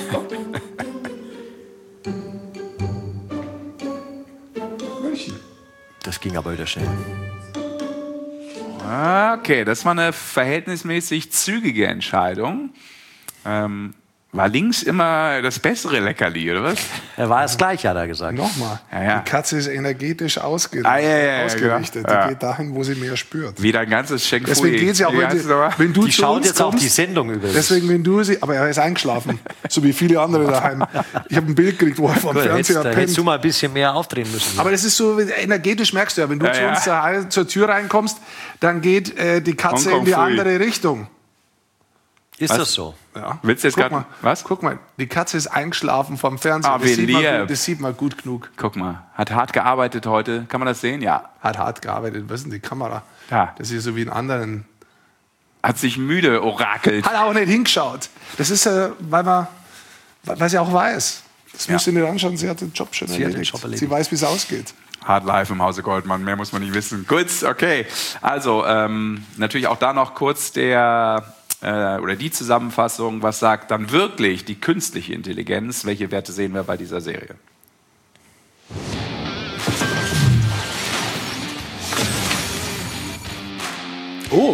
München. Das ging aber wieder schnell. Okay, das war eine verhältnismäßig zügige Entscheidung. Ähm, war links immer das bessere Leckerli, oder was? Er war es gleich, hat er gesagt. Nochmal. Ja, ja. Die Katze ist energetisch ausgerichtet. Ah, ja, ja, ausgerichtet. genau. Ja. Die geht dahin, wo sie mehr spürt. Wieder ein ganzes Schenk. Deswegen geht es ja auch, wenn, die, wenn du die zu schaut uns jetzt kommst, auch die Sendung übrigens. Deswegen, wenn du sie, aber er ist eingeschlafen, so wie viele andere daheim. Ich habe ein Bild gekriegt, wo er vom Gut, Fernseher hättest, pennt. hättest du mal ein bisschen mehr aufdrehen müssen. Aber das ist so, energetisch merkst du ja, wenn du ja, zu ja. uns daheim, zur Tür reinkommst, dann geht äh, die Katze Hong Kong in die Free. andere Richtung. Ist was? das so? Ja. Willst du jetzt gerade was? Guck mal, die Katze ist eingeschlafen vom Fernseher. Ah, das, wie sieht man lieb. gut, das sieht man gut genug. Guck mal, hat hart gearbeitet heute. Kann man das sehen? Ja. Hat hart gearbeitet. Was ist denn die Kamera? Ja. Das ist ja so wie in anderen. Hat sich müde orakelt. Hat auch nicht hingeschaut. Das ist, äh, weil man, weil sie auch weiß. Das Ja. müsst ihr nicht anschauen. Sie hat den Job schon Sie hat den erledigt. Job erledigt. Sie weiß, wie es ausgeht. Hard life im Hause Goldmann, mehr muss man nicht wissen. Gut, okay. Also, ähm, natürlich auch da noch kurz der äh, oder die Zusammenfassung. Was sagt dann wirklich die künstliche Intelligenz? Welche Werte sehen wir bei dieser Serie? Oh.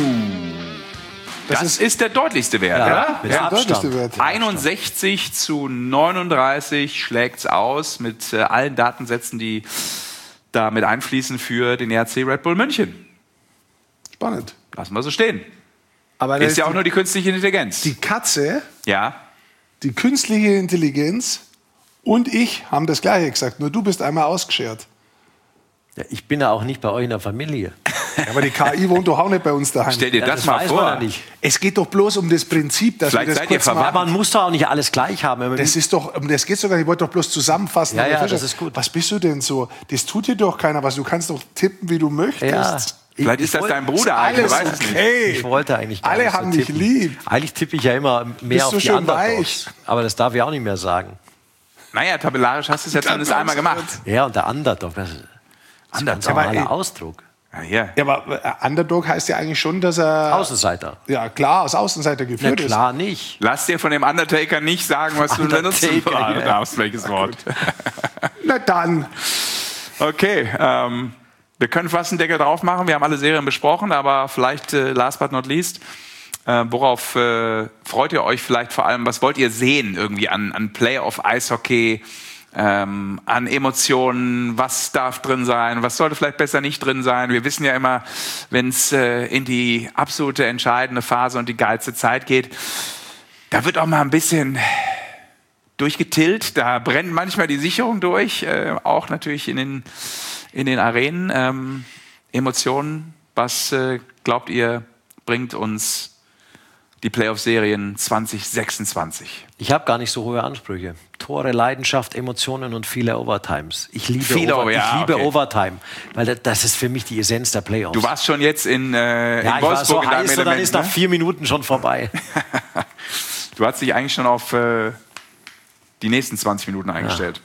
Das, das ist, ist der deutlichste Wert, Ja, ja? mit Ja. Abstand. Deutlichste Wert. einundsechzig zu neununddreißig schlägt's aus mit äh, allen Datensätzen, die da mit einfließen für den R C Red Bull München. Spannend. Lassen wir so stehen. Aber da Ist ja auch die, nur die künstliche Intelligenz. die Katze, Ja. die künstliche Intelligenz und ich haben das Gleiche gesagt. Nur du bist einmal ausgeschert. Ja, ich bin ja auch nicht bei euch in der Familie. Ja, aber die K I wohnt doch auch nicht bei uns daheim. Stell dir Ja, das, das mal weiß vor. man ja nicht. Es geht doch bloß um das Prinzip, dass Vielleicht wir das seid ihr kurz mal... verwandt. Aber man muss doch auch nicht alles gleich haben. Das ist doch, um das geht's doch gar nicht. Ich wollte doch bloß zusammenfassen. Ja, Aber ja, verstehst das du, ist gut. Was bist du denn so? Das tut dir doch keiner was. Du kannst doch tippen, wie du möchtest. Ja. Vielleicht Ich- ist das ich dein wollte- Bruder eigentlich, Alles du weißt es nicht. okay. Ich wollte eigentlich gar Alle nicht so haben dich tippen. lieb. Eigentlich tippe ich ja immer mehr Bist auf du die schön Underdogs. weich? Aber das darf ich auch nicht mehr sagen. Naja, tabellarisch hast du es ja zumindest einmal gemacht. Ja, und der Underdog, das ist ein ganz Aber, normaler ey, Ausdruck. Ja, hier. Ja, aber äh, Underdog heißt ja eigentlich schon, dass er... Außenseiter. Ja, klar, aus Außenseiter Na geführt klar nicht. Lass dir von dem Undertaker nicht sagen, was du benutzen Undertaker, ja. darfst, welches Wort. ist. Na dann. Okay, ähm, wir können fast einen Deckel drauf machen. Wir haben alle Serien besprochen, aber vielleicht, äh, last but not least, äh, worauf äh, freut ihr euch vielleicht vor allem? Was wollt ihr sehen irgendwie an, an Playoff-Eishockey? Ähm, an Emotionen, was darf drin sein, was sollte vielleicht besser nicht drin sein. Wir wissen ja immer, wenn es äh, in die absolute entscheidende Phase und die geilste Zeit geht, da wird auch mal ein bisschen durchgetillt, da brennt manchmal die Sicherung durch, äh, auch natürlich in den, in den Arenen. Ähm, Emotionen, was äh, glaubt ihr, bringt uns die Playoff-Serien zwanzig sechsundzwanzig? Ich habe gar nicht so hohe Ansprüche. Tore, Leidenschaft, Emotionen und viele Overtimes. Ich liebe, Viele, Over ja, ich liebe okay. Overtime, weil das, das ist für mich die Essenz der Playoffs. Du warst schon jetzt in, äh, ja, in ich war Wolfsburg so in deinem heiß, und dann Element, ist nach ne? vier Minuten schon vorbei. Du hast dich eigentlich schon auf äh, die nächsten zwanzig Minuten eingestellt.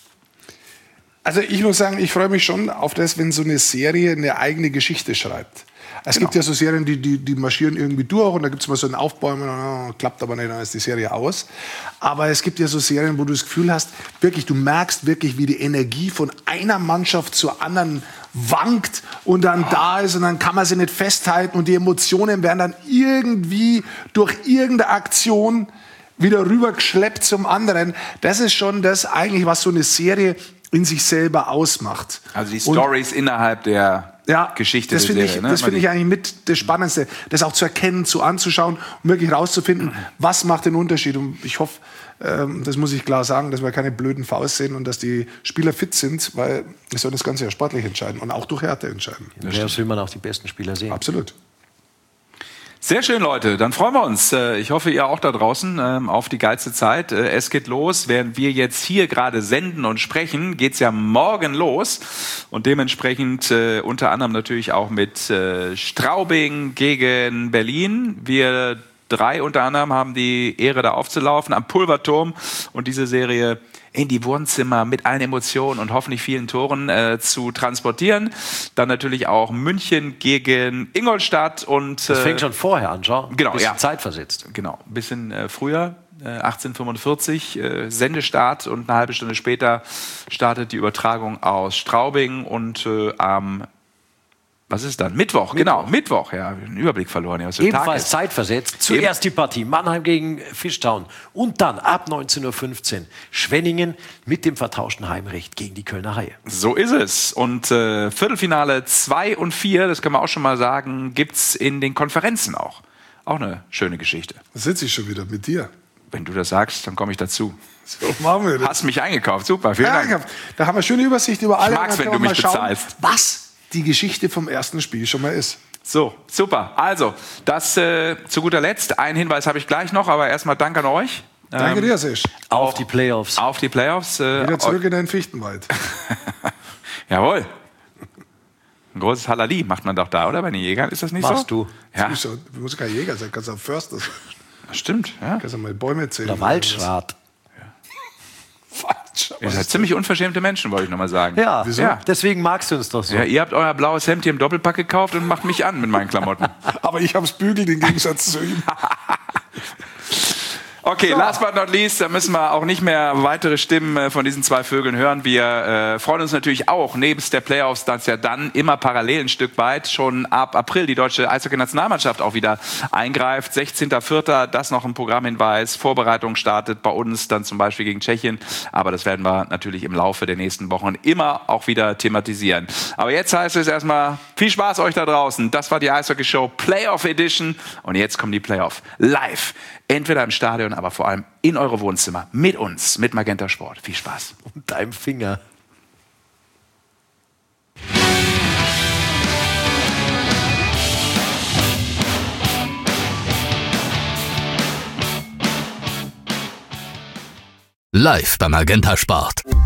Also ich muss sagen, ich freue mich schon auf das, wenn so eine Serie eine eigene Geschichte schreibt. Es genau. gibt ja so Serien, die, die, die marschieren irgendwie durch und da gibt es mal so ein Aufbäumen, und, oh, klappt aber nicht, dann ist die Serie aus. Aber es gibt ja so Serien, wo du das Gefühl hast, wirklich, du merkst wirklich, wie die Energie von einer Mannschaft zur anderen wankt und dann oh. da ist und dann kann man sie nicht festhalten und die Emotionen werden dann irgendwie durch irgendeine Aktion wieder rübergeschleppt zum anderen. Das ist schon das eigentlich, was so eine Serie in sich selber ausmacht. Also die Storys innerhalb der ja, Geschichte das der finde Serie. ich, ne? das finde ich eigentlich mit das Spannendste, das auch zu erkennen, zu anzuschauen und wirklich rauszufinden, was macht den Unterschied. Und ich hoffe, ähm, das muss ich klar sagen, dass wir keine blöden Fouls sehen und dass die Spieler fit sind, weil es soll das Ganze ja sportlich entscheiden und auch durch Härte entscheiden. Ja, das will man auch die besten Spieler sehen. Absolut. Sehr schön, Leute. Dann freuen wir uns. Ich hoffe, ihr auch da draußen auf die geilste Zeit. Es geht los. Während wir jetzt hier gerade senden und sprechen, geht's ja morgen los. Und dementsprechend äh, unter anderem natürlich auch mit äh, Straubing gegen Berlin. Wir drei unter anderem haben die Ehre, da aufzulaufen am Pulverturm und diese Serie in die Wohnzimmer mit allen Emotionen und hoffentlich vielen Toren äh, zu transportieren. Dann natürlich auch München gegen Ingolstadt. Und, äh, das fängt schon vorher an, schau. Genau, bisschen ja. Zeit versetzt. Genau, ein bisschen äh, früher, äh, achtzehnhundertfünfundvierzig, äh, Sendestart und eine halbe Stunde später startet die Übertragung aus Straubing und äh, am Was ist dann? Mittwoch, Mittwoch. genau. Mittwoch, ja. Den Überblick verloren. Ja, was der Tag Ebenfalls ist. zeitversetzt. Zuerst die Partie Mannheim gegen Fischtown. Und dann ab neunzehn Uhr fünfzehn Schwenningen mit dem vertauschten Heimrecht gegen die Kölner Haie. So ist es. Und äh, Viertelfinale zwei und vier, das kann man auch schon mal sagen, gibt es in den Konferenzen auch. Auch eine schöne Geschichte. Da sitze ich schon wieder mit dir. Wenn du das sagst, dann komme ich dazu. So machen wir das. Hast mich eingekauft. Super, vielen Ja, Dank. da haben wir eine schöne Übersicht über alle. Ich mag's, Und dann wenn können du wir mich mal schauen, bezahlst. was die Geschichte vom ersten Spiel schon mal ist. So, super. Also, das äh, zu guter Letzt. Einen Hinweis habe ich gleich noch, aber erstmal Dank an euch. Danke ähm, dir, Sisch. Auf die Playoffs. Auf die Playoffs. Äh, Wieder zurück in deinen Fichtenwald. Jawohl. Ein großes Halali macht man doch da, oder? Bei den Jägern ist das nicht Machst so? du. Ja. Du musst kein Jäger sein, kannst auch Förster sein. Stimmt, ja. Kannst du mal Bäume zählen. Oder Waldschrat. Ihr seid ziemlich unverschämte Menschen, wollte ich nochmal sagen. Ja, Wieso? Ja. deswegen magst du uns doch so. Ja, ihr habt euer blaues Hemd hier im Doppelpack gekauft und macht mich an mit meinen Klamotten. Aber ich hab's bügelt im Gegensatz zu ihm. Okay, So. last but not least, da müssen wir auch nicht mehr weitere Stimmen von diesen zwei Vögeln hören. Wir äh, freuen uns natürlich auch, nebst der Playoffs, dass ja dann immer parallel ein Stück weit schon ab April die deutsche Eishockey-Nationalmannschaft auch wieder eingreift. sechzehnter vierter das noch ein Programmhinweis. Vorbereitung startet bei uns dann zum Beispiel gegen Tschechien. Aber das werden wir natürlich im Laufe der nächsten Wochen immer auch wieder thematisieren. Aber jetzt heißt es erstmal, viel Spaß euch da draußen. Das war die Eishockey-Show Playoff Edition. Und jetzt kommen die Playoff live. Entweder im Stadion, aber vor allem in eure Wohnzimmer. Mit uns, mit Magenta Sport. Viel Spaß. Und deinem Finger. Live beim Magenta Sport.